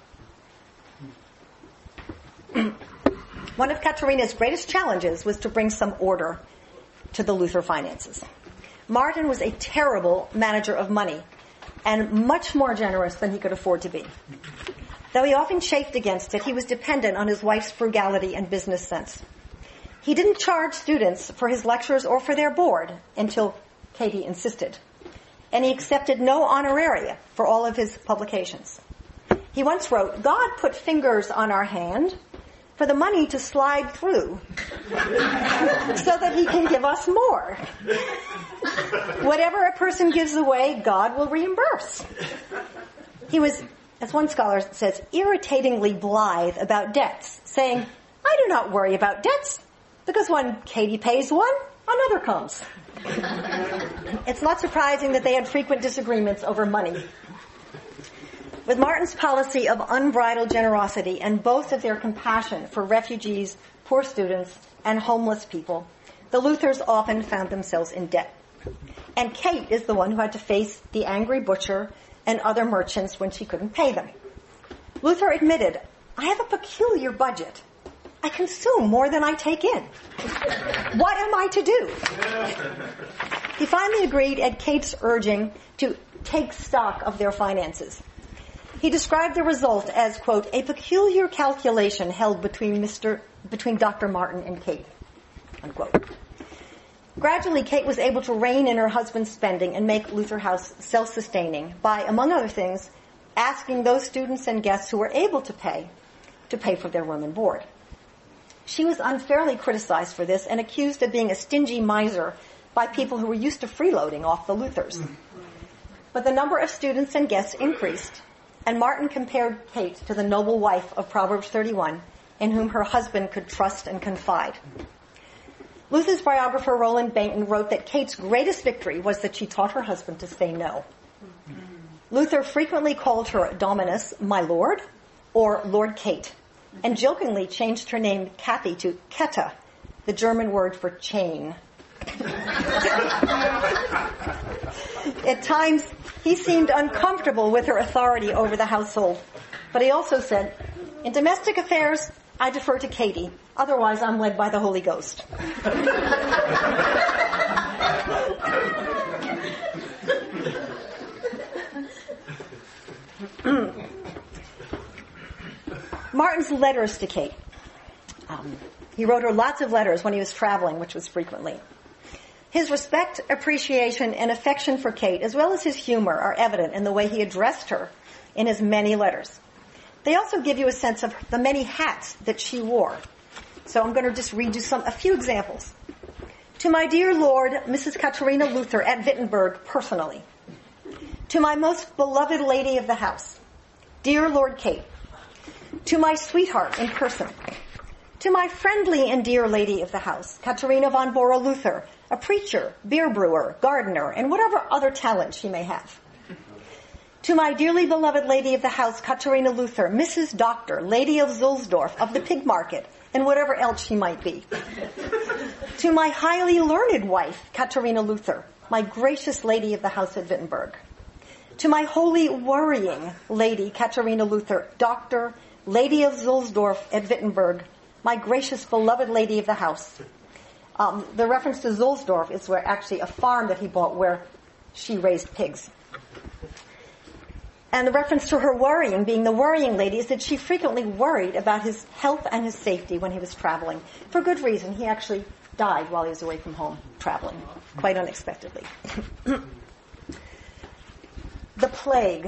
One of Katharina's greatest challenges was to bring some order to the Luther finances. Martin was a terrible manager of money and much more generous than he could afford to be. Though he often chafed against it, he was dependent on his wife's frugality and business sense. He didn't charge students for his lectures or for their board until Katie insisted. And he accepted no honoraria for all of his publications. He once wrote, "God put fingers on our hand for the money to slide through so that he can give us more. Whatever a person gives away, God will reimburse." He was, as one scholar says, irritatingly blithe about debts, saying, "I do not worry about debts, because when Katie pays one, another comes." It's not surprising that they had frequent disagreements over money. With Martin's policy of unbridled generosity and both of their compassion for refugees, poor students, and homeless people, the Luthers often found themselves in debt. And Kate is the one who had to face the angry butcher and other merchants when she couldn't pay them. Luther admitted, "I have a peculiar budget. I consume more than I take in. What am I to do?" He finally agreed at Kate's urging to take stock of their finances. He described the result as, quote, "a peculiar calculation held between Dr. Martin and Kate," unquote. Gradually, Kate was able to rein in her husband's spending and make Luther House self-sustaining by, among other things, asking those students and guests who were able to pay for their room and board. She was unfairly criticized for this and accused of being a stingy miser by people who were used to freeloading off the Luthers. But the number of students and guests increased, and Martin compared Kate to the noble wife of Proverbs 31, in whom her husband could trust and confide. Luther's biographer Roland Bainton wrote that Kate's greatest victory was that she taught her husband to say no. Luther frequently called her Dominus, my lord, or Lord Kate, and jokingly changed her name Kathy to Ketta, the German word for chain. At times, he seemed uncomfortable with her authority over the household, but he also said, "In domestic affairs, I defer to Katie. Otherwise, I'm led by the Holy Ghost." Martin's letters to Kate. He wrote her lots of letters when he was traveling, which was frequently. His respect, appreciation, and affection for Kate, as well as his humor, are evident in the way he addressed her in his many letters. They also give you a sense of the many hats that she wore. So I'm going to just read you a few examples. "To my dear Lord, Mrs. Katharina Luther at Wittenberg, personally. To my most beloved lady of the house, dear Lord Kate. To my sweetheart in person. To my friendly and dear lady of the house, Katharina von Bora Luther, a preacher, beer brewer, gardener, and whatever other talent she may have. To my dearly beloved lady of the house, Katharina Luther, Mrs. Doctor, Lady of Zulsdorf, of the pig market, and whatever else she might be. To my highly learned wife, Katharina Luther, my gracious lady of the house at Wittenberg. To my holy worrying lady, Katharina Luther, Doctor, Lady of Zulsdorf at Wittenberg, my gracious beloved lady of the house. The reference to Zulsdorf is where actually a farm that he bought where she raised pigs. And the reference to her worrying, being the worrying lady, is that she frequently worried about his health and his safety when he was traveling. For good reason. He actually died while he was away from home traveling, quite unexpectedly. The plague.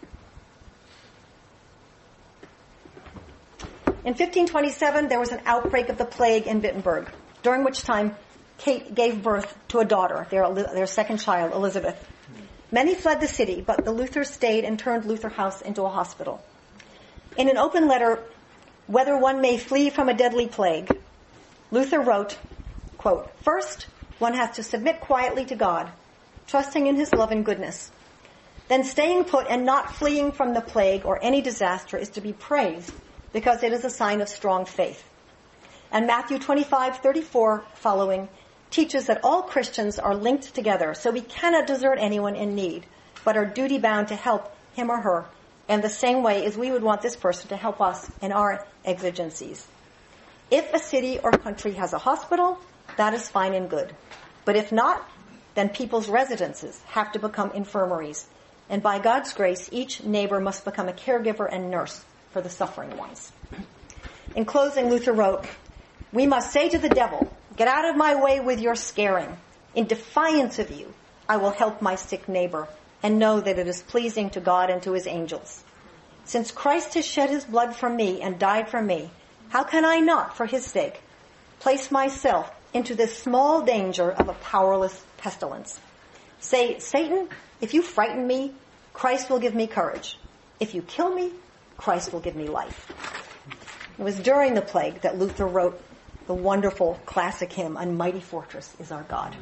In 1527, there was an outbreak of the plague in Wittenberg, during which time Kate gave birth to a daughter, their second child, Elizabeth. Many fled the city, but the Luthers stayed and turned Luther House into a hospital. In an open letter, whether one may flee from a deadly plague, Luther wrote, quote, "First, one has to submit quietly to God, trusting in his love and goodness. Then staying put and not fleeing from the plague or any disaster is to be praised, because it is a sign of strong faith." And Matthew 25:34 following teaches that all Christians are linked together, so we cannot desert anyone in need, but are duty-bound to help him or her in the same way as we would want this person to help us in our exigencies. If a city or country has a hospital, that is fine and good. But if not, then people's residences have to become infirmaries. And by God's grace, each neighbor must become a caregiver and nurse for the suffering ones. In closing, Luther wrote, "We must say to the devil, 'Get out of my way with your scaring. In defiance of you, I will help my sick neighbor and know that it is pleasing to God and to his angels. Since Christ has shed his blood for me and died for me, how can I not, for his sake, place myself into this small danger of a powerless pestilence? Say, Satan, if you frighten me, Christ will give me courage. If you kill me, Christ will give me life." It was during the plague that Luther wrote the wonderful classic hymn, "A Mighty Fortress is Our God."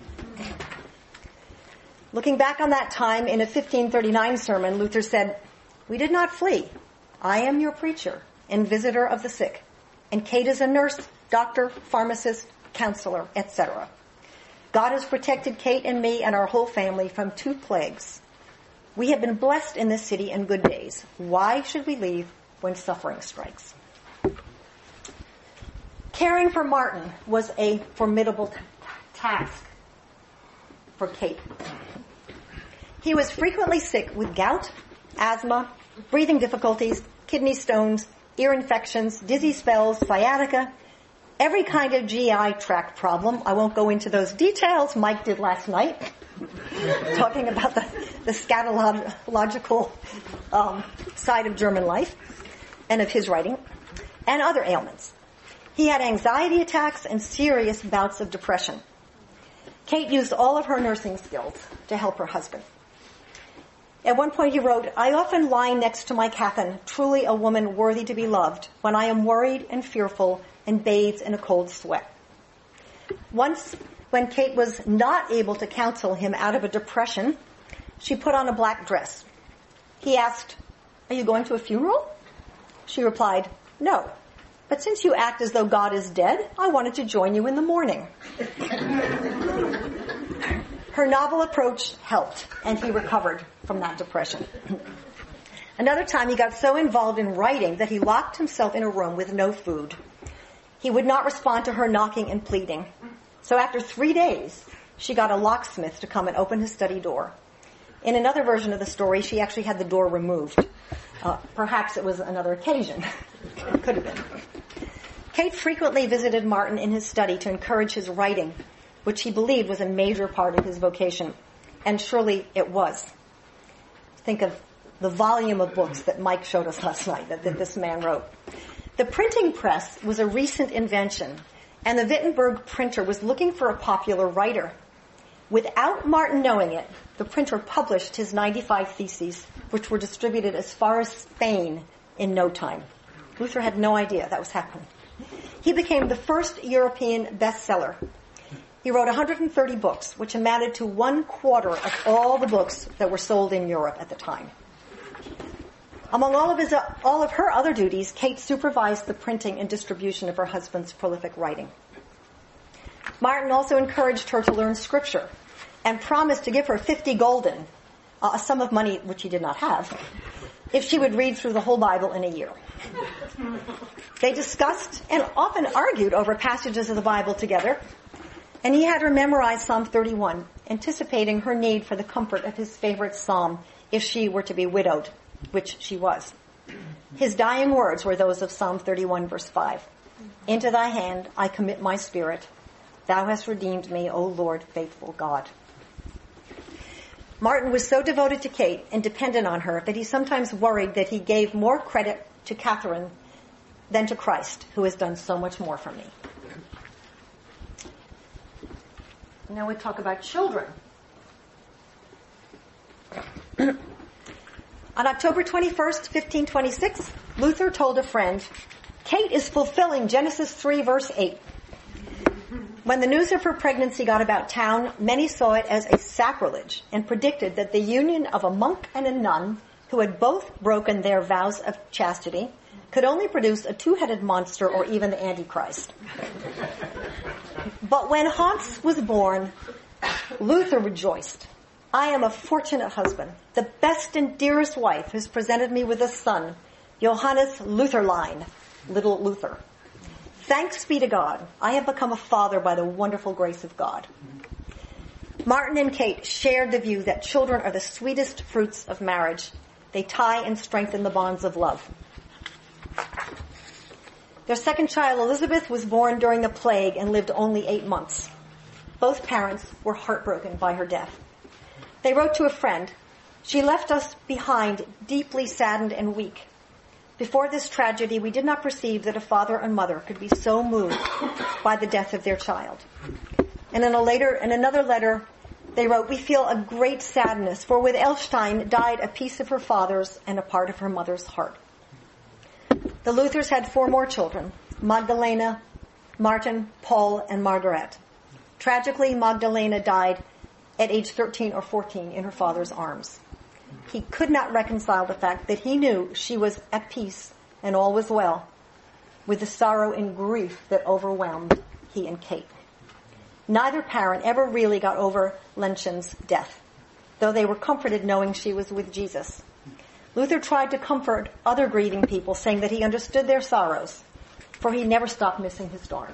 Looking back on that time, in a 1539 sermon, Luther said, "We did not flee. I am your preacher and visitor of the sick, and Kate is a nurse, doctor, pharmacist, counselor, etc. God has protected Kate and me and our whole family from 2 plagues. We have been blessed in this city in good days. Why should we leave when suffering strikes?" Caring for Martin was a formidable task for Kate. He was frequently sick with gout, asthma, breathing difficulties, kidney stones, ear infections, dizzy spells, sciatica, every kind of GI tract problem. I won't go into those details. Mike did last night, talking about the scatological side of German life and of his writing, and other ailments. He had anxiety attacks and serious bouts of depression. Kate used all of her nursing skills to help her husband. At one point he wrote, "I often lie next to my Catherine, truly a woman worthy to be loved, when I am worried and fearful and bathed in a cold sweat." Once, when Kate was not able to counsel him out of a depression, she put on a black dress. He asked, "Are you going to a funeral?" She replied, "No. But since you act as though God is dead, I wanted to join you in the mourning." Her novel approach helped, and he recovered from that depression. Another time he got so involved in writing that he locked himself in a room with no food. He would not respond to her knocking and pleading. So after 3 days, she got a locksmith to come and open his study door. In another version of the story, she actually had the door removed. Perhaps it was another occasion. It could have been. Kate frequently visited Martin in his study to encourage his writing, which he believed was a major part of his vocation. And surely it was. Think of the volume of books that Mike showed us last night that this man wrote. The printing press was a recent invention, and the Wittenberg printer was looking for a popular writer. Without Martin knowing it, the printer published his 95 theses, which were distributed as far as Spain in no time. Luther had no idea that was happening. He became the first European bestseller. He wrote 130 books, which amounted to 1/4 of all the books that were sold in Europe at the time. Among all of her other duties, Kate supervised the printing and distribution of her husband's prolific writing. Martin also encouraged her to learn scripture and promised to give her 50 gulden, a sum of money which he did not have, if she would read through the whole Bible in a year. They discussed and often argued over passages of the Bible together, and he had her memorize Psalm 31, anticipating her need for the comfort of his favorite psalm if she were to be widowed, which she was. His dying words were those of Psalm 31, verse 5. Into thy hand I commit my spirit. Thou hast redeemed me, O Lord, faithful God. Martin was so devoted to Kate and dependent on her that he sometimes worried that he gave more credit to Catherine than to Christ, who has done so much more for me. Now we talk about children. On October 21st, 1526, Luther told a friend, Kate is fulfilling Genesis 3, verse 8. When the news of her pregnancy got about town, many saw it as a sacrilege and predicted that the union of a monk and a nun, who had both broken their vows of chastity, could only produce a two-headed monster or even the Antichrist. But when Hans was born, Luther rejoiced. I am a fortunate husband. The best and dearest wife has presented me with a son, Johannes Lutherlein, little Luther. Thanks be to God. I have become a father by the wonderful grace of God. Martin and Kate shared the view that children are the sweetest fruits of marriage. They tie and strengthen the bonds of love. Their second child, Elizabeth, was born during the plague and lived only 8 months. Both parents were heartbroken by her death. They wrote to a friend, she left us behind deeply saddened and weak. Before this tragedy, we did not perceive that a father and mother could be so moved by the death of their child. And in another letter, they wrote, we feel a great sadness, for with Elstein died a piece of her father's and a part of her mother's heart. The Luthers had 4 more children, Magdalena, Martin, Paul, and Margaret. Tragically, Magdalena died at age 13 or 14 in her father's arms. He could not reconcile the fact that he knew she was at peace and all was well with the sorrow and grief that overwhelmed he and Kate. Neither parent ever really got over Lenschen's death, though they were comforted knowing she was with Jesus. Luther tried to comfort other grieving people, saying that he understood their sorrows, for he never stopped missing his daughter.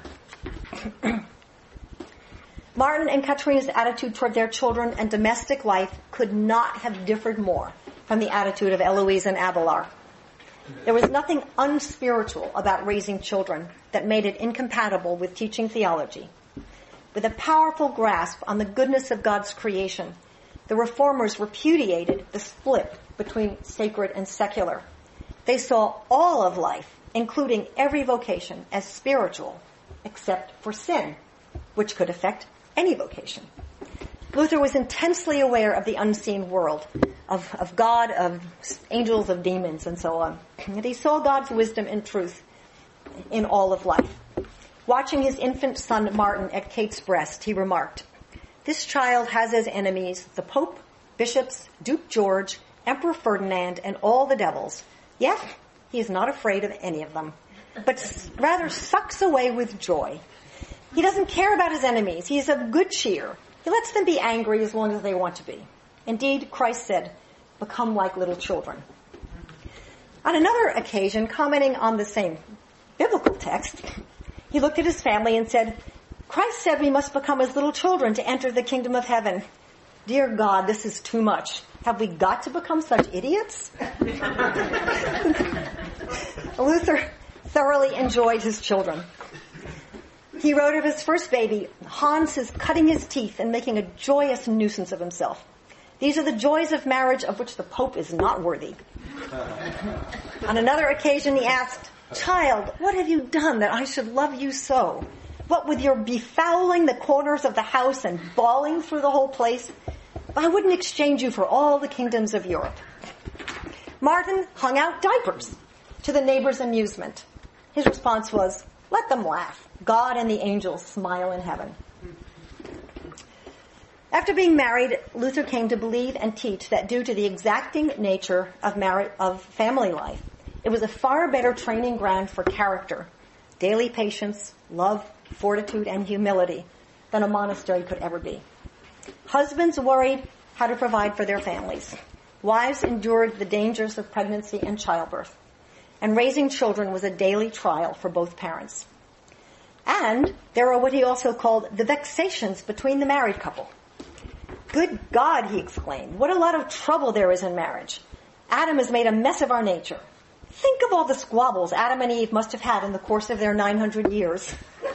Martin and Katrina's attitude toward their children and domestic life could not have differed more from the attitude of Eloise and Abelard. There was nothing unspiritual about raising children that made it incompatible with teaching theology. With a powerful grasp on the goodness of God's creation, the Reformers repudiated the split between sacred and secular. They saw all of life, including every vocation, as spiritual, except for sin, which could affect any vocation. Luther was intensely aware of the unseen world, of God, of angels, of demons, and so on. And he saw God's wisdom and truth in all of life. Watching his infant son Martin at Kate's breast, he remarked, this child has as enemies the Pope, bishops, Duke George, Emperor Ferdinand, and all the devils. Yet he is not afraid of any of them, but rather sucks away with joy. He doesn't care about his enemies. He is of good cheer. He lets them be angry as long as they want to be. Indeed, Christ said, become like little children. On another occasion, commenting on the same biblical text, he looked at his family and said, Christ said we must become as little children to enter the kingdom of heaven. Dear God, this is too much. Have we got to become such idiots? Luther thoroughly enjoyed his children. He wrote of his first baby, Hans is cutting his teeth and making a joyous nuisance of himself. These are the joys of marriage of which the Pope is not worthy. On another occasion he asked, child, what have you done that I should love you so? What with your befouling the corners of the house and bawling through the whole place, I wouldn't exchange you for all the kingdoms of Europe. Martin hung out diapers to the neighbors' amusement. His response was, let them laugh. God and the angels smile in heaven. After being married, Luther came to believe and teach that due to the exacting nature of family life, it was a far better training ground for character, daily patience, love, fortitude, and humility than a monastery could ever be. Husbands worried how to provide for their families. Wives endured the dangers of pregnancy and childbirth. And raising children was a daily trial for both parents. And there are what he also called the vexations between the married couple. Good God, he exclaimed, what a lot of trouble there is in marriage. Adam has made a mess of our nature. Think of all the squabbles Adam and Eve must have had in the course of their 900 years.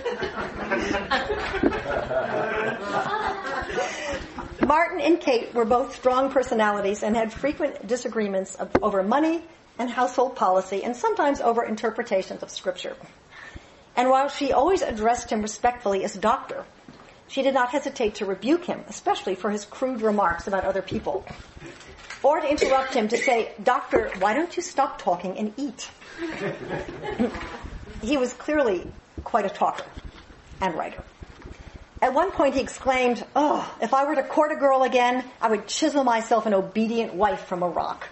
Martin and Kate were both strong personalities and had frequent disagreements over money and household policy, and sometimes over interpretations of Scripture. And while she always addressed him respectfully as doctor, she did not hesitate to rebuke him, especially for his crude remarks about other people. Or to interrupt him to say, Doctor, why don't you stop talking and eat? He was clearly quite a talker and writer. At one point he exclaimed, oh, if I were to court a girl again, I would chisel myself an obedient wife from a rock.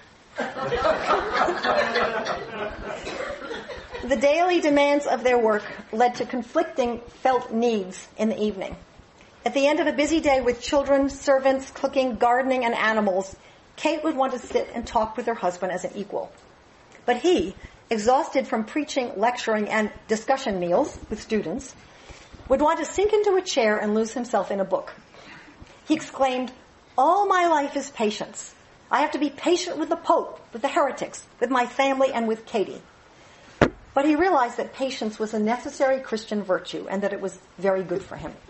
The daily demands of their work led to conflicting felt needs in the evening. At the end of a busy day with children, servants, cooking, gardening, and animals, Kate would want to sit and talk with her husband as an equal. But he, exhausted from preaching, lecturing, and discussion meals with students, would want to sink into a chair and lose himself in a book. He exclaimed, all my life is patience. I have to be patient with the Pope, with the heretics, with my family, and with Katie. But he realized that patience was a necessary Christian virtue and that it was very good for him.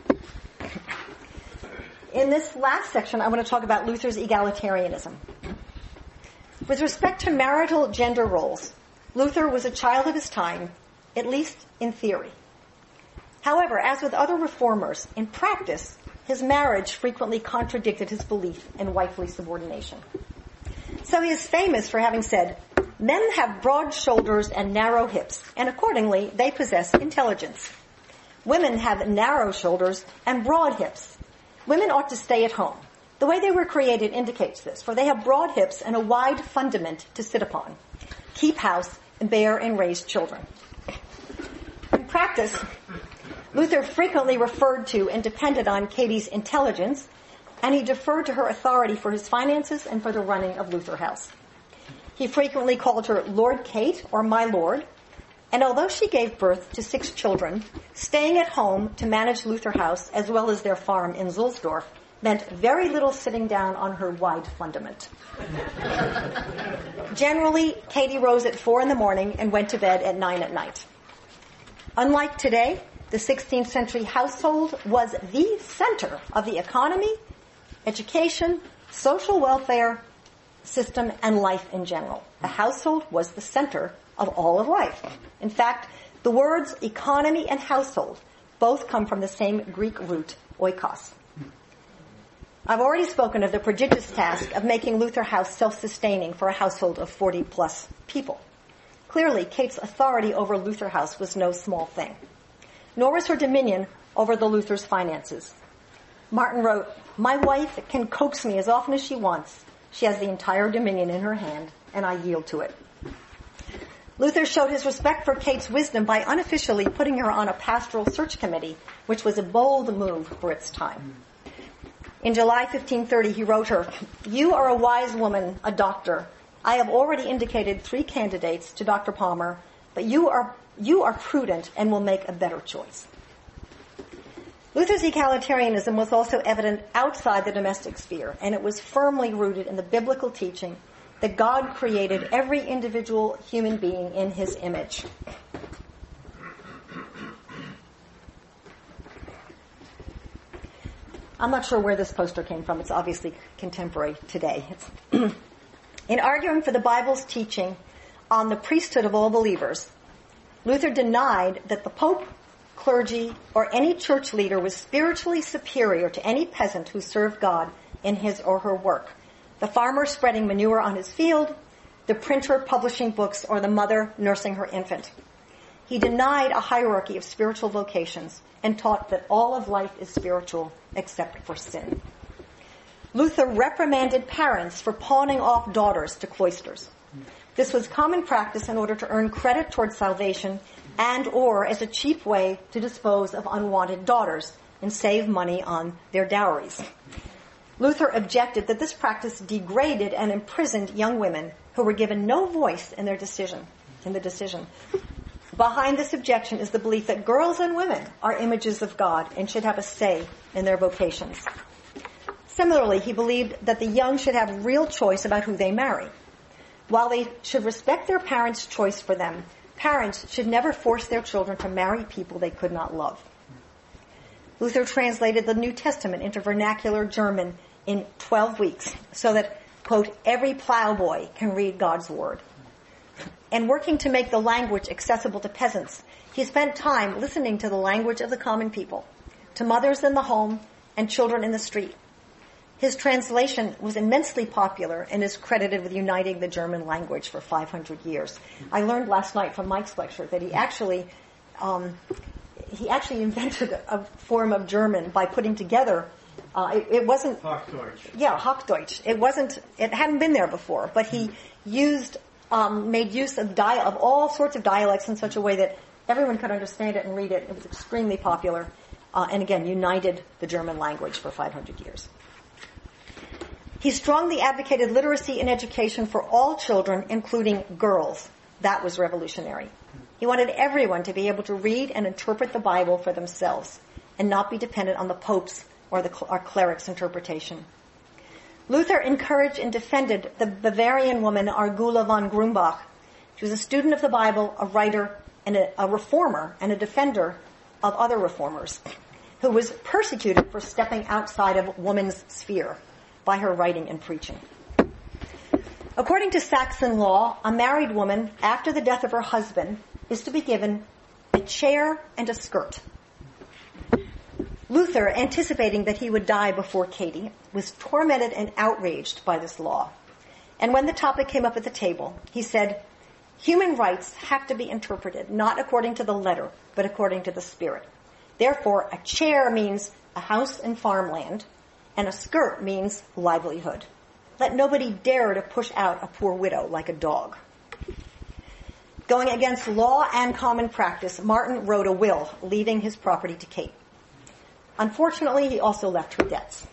In this last section, I want to talk about Luther's egalitarianism. With respect to marital gender roles, Luther was a child of his time, at least in theory. However, as with other reformers, in practice, his marriage frequently contradicted his belief in wifely subordination. So he is famous for having said, men have broad shoulders and narrow hips, and accordingly, they possess intelligence. Women have narrow shoulders and broad hips. Women ought to stay at home. The way they were created indicates this, for they have broad hips and a wide fundament to sit upon, keep house, and bear and raise children. In practice, Luther frequently referred to and depended on Katie's intelligence, and he deferred to her authority for his finances and for the running of Luther House. He frequently called her Lord Kate or My Lord, and although she gave birth to 6 children, staying at home to manage Luther House as well as their farm in Zulsdorf meant very little sitting down on her wide fundament. Generally, Katie rose at 4 a.m. and went to bed at 9 p.m. Unlike today, the 16th century household was the center of the economy, education, social welfare system, and life in general. The household was the center of all of life. In fact, the words economy and household both come from the same Greek root, oikos. I've already spoken of the prodigious task of making Luther House self-sustaining for a household of 40-plus people. Clearly, Kate's authority over Luther House was no small thing, nor was her dominion over the Luther's finances. Martin wrote, my wife can coax me as often as she wants. She has the entire dominion in her hand, and I yield to it. Luther showed his respect for Kate's wisdom by unofficially putting her on a pastoral search committee, which was a bold move for its time. In July 1530, he wrote her, you are a wise woman, a doctor. I have already indicated 3 candidates to Dr. Palmer, but you are prudent and will make a better choice. Luther's egalitarianism was also evident outside the domestic sphere, and it was firmly rooted in the biblical teaching that God created every individual human being in his image. I'm not sure where this poster came from. It's obviously contemporary today. In arguing for the Bible's teaching on the priesthood of all believers, Luther denied that the Pope clergy, or any church leader was spiritually superior to any peasant who served God in his or her work. The farmer spreading manure on his field, the printer publishing books, or the mother nursing her infant. He denied a hierarchy of spiritual vocations and taught that all of life is spiritual except for sin. Luther reprimanded parents for pawning off daughters to cloisters. This was common practice in order to earn credit towards salvation and or as a cheap way to dispose of unwanted daughters and save money on their dowries. Luther objected that this practice degraded and imprisoned young women who were given no voice in the decision. Behind this objection is the belief that girls and women are images of God and should have a say in their vocations. Similarly, he believed that the young should have real choice about who they marry. While they should respect their parents' choice for them, parents should never force their children to marry people they could not love. Luther translated the New Testament into vernacular German in 12 weeks so that, quote, every plowboy can read God's word. And working to make the language accessible to peasants, he spent time listening to the language of the common people, to mothers in the home and children in the street. His translation was immensely popular and is credited with uniting the German language for 500 years. I learned last night from Mike's lecture that he actually invented a form of German by putting together. It wasn't Hochdeutsch. Yeah, Hochdeutsch. It hadn't been there before, but he made use of all sorts of dialects in such a way that everyone could understand it and read it. It was extremely popular, and again, united the German language for 500 years. He strongly advocated literacy and education for all children, including girls. That was revolutionary. He wanted everyone to be able to read and interpret the Bible for themselves and not be dependent on the popes or cleric's interpretation. Luther encouraged and defended the Bavarian woman Argula von Grumbach. She was a student of the Bible, a writer, and a reformer, and a defender of other reformers, who was persecuted for stepping outside of woman's sphere by her writing and preaching. According to Saxon law, a married woman, after the death of her husband, is to be given a chair and a skirt. Luther, anticipating that he would die before Katie, was tormented and outraged by this law. And when the topic came up at the table, he said, human rights have to be interpreted not according to the letter, but according to the spirit. Therefore, a chair means a house and farmland, and a skirt means livelihood. Let nobody dare to push out a poor widow like a dog. Going against law and common practice, Martin wrote a will, leaving his property to Kate. Unfortunately, he also left her debts.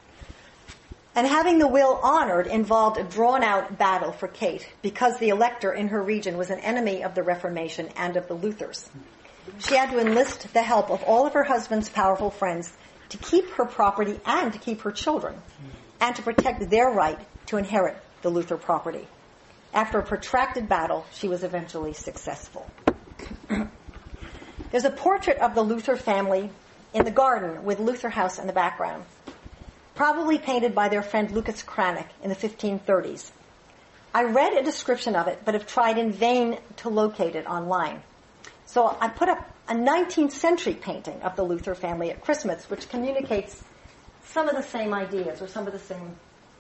And having the will honored involved a drawn-out battle for Kate, because the elector in her region was an enemy of the Reformation and of the Luthers. She had to enlist the help of all of her husband's powerful friends to keep her property and to keep her children, and to protect their right to inherit the Luther property. After a protracted battle, she was eventually successful. There's a portrait of the Luther family in the garden with Luther House in the background, probably painted by their friend Lucas Cranach in the 1530s. I read a description of it, but have tried in vain to locate it online. So I put up a 19th century painting of the Luther family at Christmas, which communicates some of the same ideas or some of the same.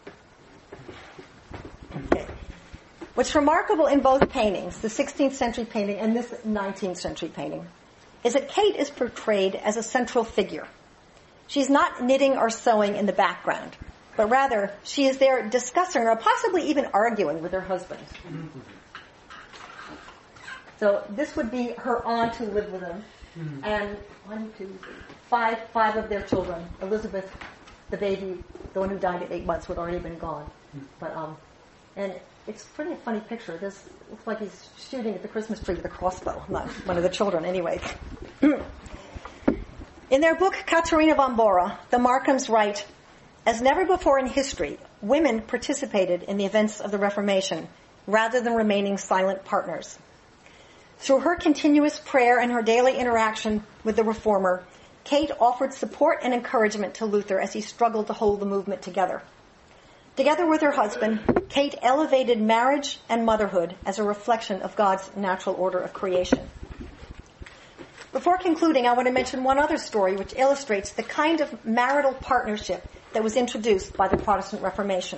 Okay. What's remarkable in both paintings, the 16th century painting and this 19th century painting, is that Kate is portrayed as a central figure. She's not knitting or sewing in the background, but rather she is there discussing or possibly even arguing with her husband. So this would be her aunt who lived with them, and 5 of their children. Elizabeth, the baby, the one who died at 8 months, would already been gone. But and it's pretty a funny picture. This looks like he's shooting at the Christmas tree with a crossbow. Not one of the children, anyway. In their book, Katharina von Bora, the Markhams write, as never before in history, women participated in the events of the Reformation rather than remaining silent partners. Through her continuous prayer and her daily interaction with the Reformer, Kate offered support and encouragement to Luther as he struggled to hold the movement together. Together with her husband, Kate elevated marriage and motherhood as a reflection of God's natural order of creation. Before concluding, I want to mention one other story which illustrates the kind of marital partnership that was introduced by the Protestant Reformation.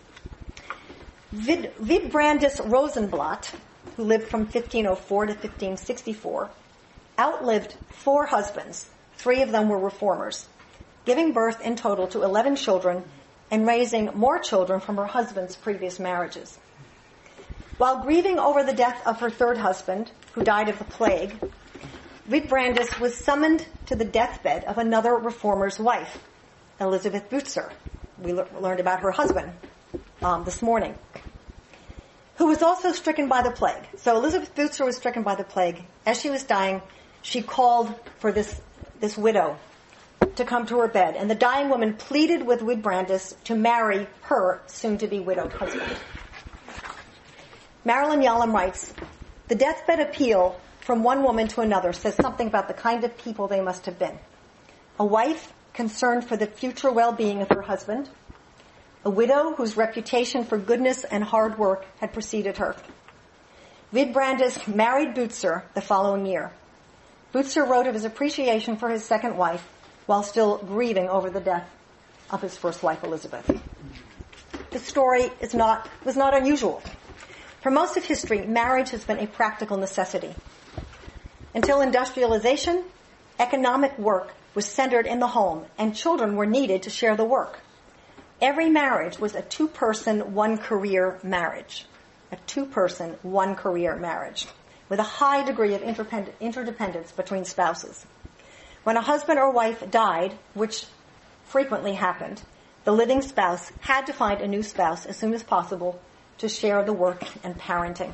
Witbrandus Rosenblatt, who lived from 1504 to 1564, outlived 4 husbands. 3 of them were reformers, giving birth in total to 11 children and raising more children from her husband's previous marriages. While grieving over the death of her 3rd husband, who died of the plague, Witbrandus was summoned to the deathbed of another reformer's wife, Elizabeth Butzer. We learned about her husband this morning, who was also stricken by the plague. So Elizabeth Butzer was stricken by the plague. As she was dying, she called for this widow to come to her bed, and the dying woman pleaded with Witbrandus to marry her soon-to-be widowed husband. Marilyn Yalom writes, "The deathbed appeal from one woman to another says something about the kind of people they must have been. A wife concerned for the future well-being of her husband, a widow whose reputation for goodness and hard work had preceded her. Witbrandus married Butzer the following year. Butzer wrote of his appreciation for his second wife while still grieving over the death of his first wife, Elizabeth." This story was not unusual. For most of history, marriage has been a practical necessity. Until industrialization, economic work was centered in the home, and children were needed to share the work. Every marriage was a 2-person, 1-career marriage. A 2-person, 1-career marriage, with a high degree of interdependence between spouses. When a husband or wife died, which frequently happened, the living spouse had to find a new spouse as soon as possible to share the work and parenting.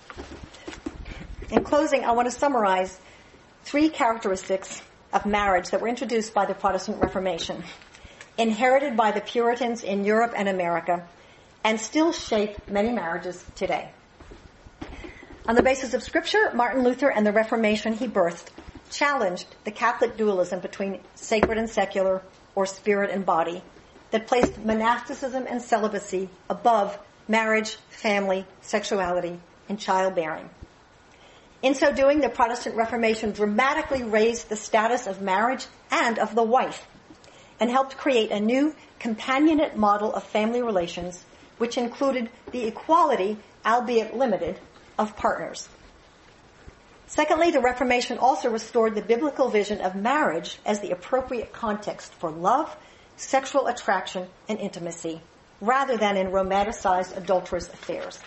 In closing, I want to summarize 3 characteristics of marriage that were introduced by the Protestant Reformation, inherited by the Puritans in Europe and America, and still shape many marriages today. On the basis of Scripture, Martin Luther and the Reformation he birthed challenged the Catholic dualism between sacred and secular, or spirit and body, that placed monasticism and celibacy above marriage, family, sexuality, and childbearing. In so doing, the Protestant Reformation dramatically raised the status of marriage and of the wife, and helped create a new companionate model of family relations, which included the equality, albeit limited, of partners. Secondly, the Reformation also restored the biblical vision of marriage as the appropriate context for love, sexual attraction, and intimacy, rather than in romanticized adulterous affairs.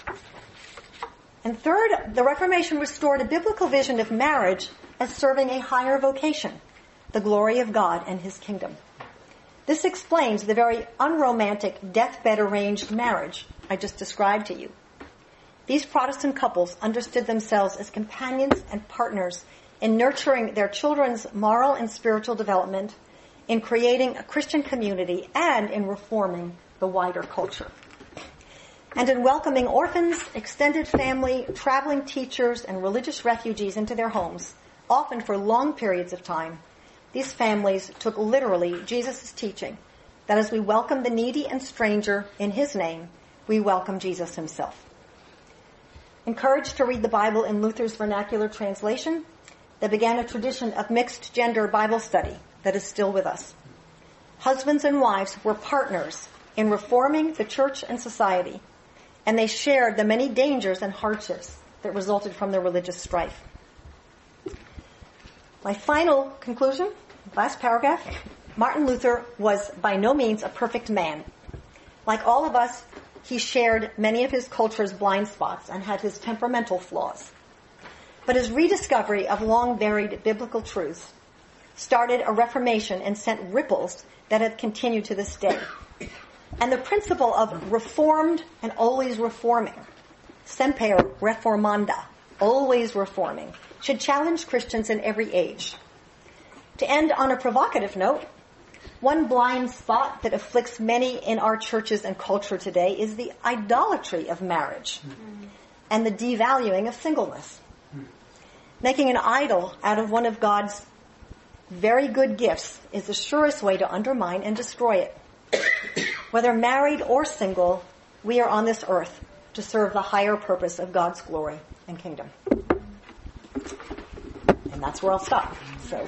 And third, the Reformation restored a biblical vision of marriage as serving a higher vocation, the glory of God and His kingdom. This explains the very unromantic deathbed arranged marriage I just described to you. These Protestant couples understood themselves as companions and partners in nurturing their children's moral and spiritual development, in creating a Christian community, and in reforming the wider culture. And in welcoming orphans, extended family, traveling teachers, and religious refugees into their homes, often for long periods of time, these families took literally Jesus' teaching that as we welcome the needy and stranger in His name, we welcome Jesus Himself. Encouraged to read the Bible in Luther's vernacular translation, they began a tradition of mixed-gender Bible study that is still with us. Husbands and wives were partners in reforming the church and society, and they shared the many dangers and hardships that resulted from the religious strife. My final conclusion, last paragraph, Martin Luther was by no means a perfect man. Like all of us, he shared many of his culture's blind spots and had his temperamental flaws. But his rediscovery of long-buried biblical truths started a reformation and sent ripples that have continued to this day. And the principle of reformed and always reforming, semper reformanda, always reforming, should challenge Christians in every age. To end on a provocative note, one blind spot that afflicts many in our churches and culture today is the idolatry of marriage and the devaluing of singleness. Making an idol out of one of God's very good gifts is the surest way to undermine and destroy it. Whether married or single, we are on this earth to serve the higher purpose of God's glory and kingdom. And that's where I'll stop. So.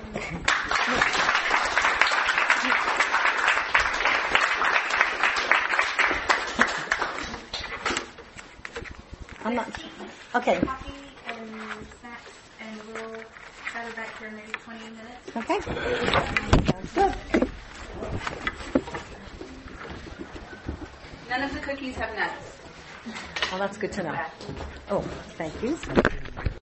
I'm not. Okay. Coffee and snacks, and we'll gather back here in maybe 20 minutes. Okay. Sounds good. None of the cookies have nuts. Well, that's good to know. Oh, thank you.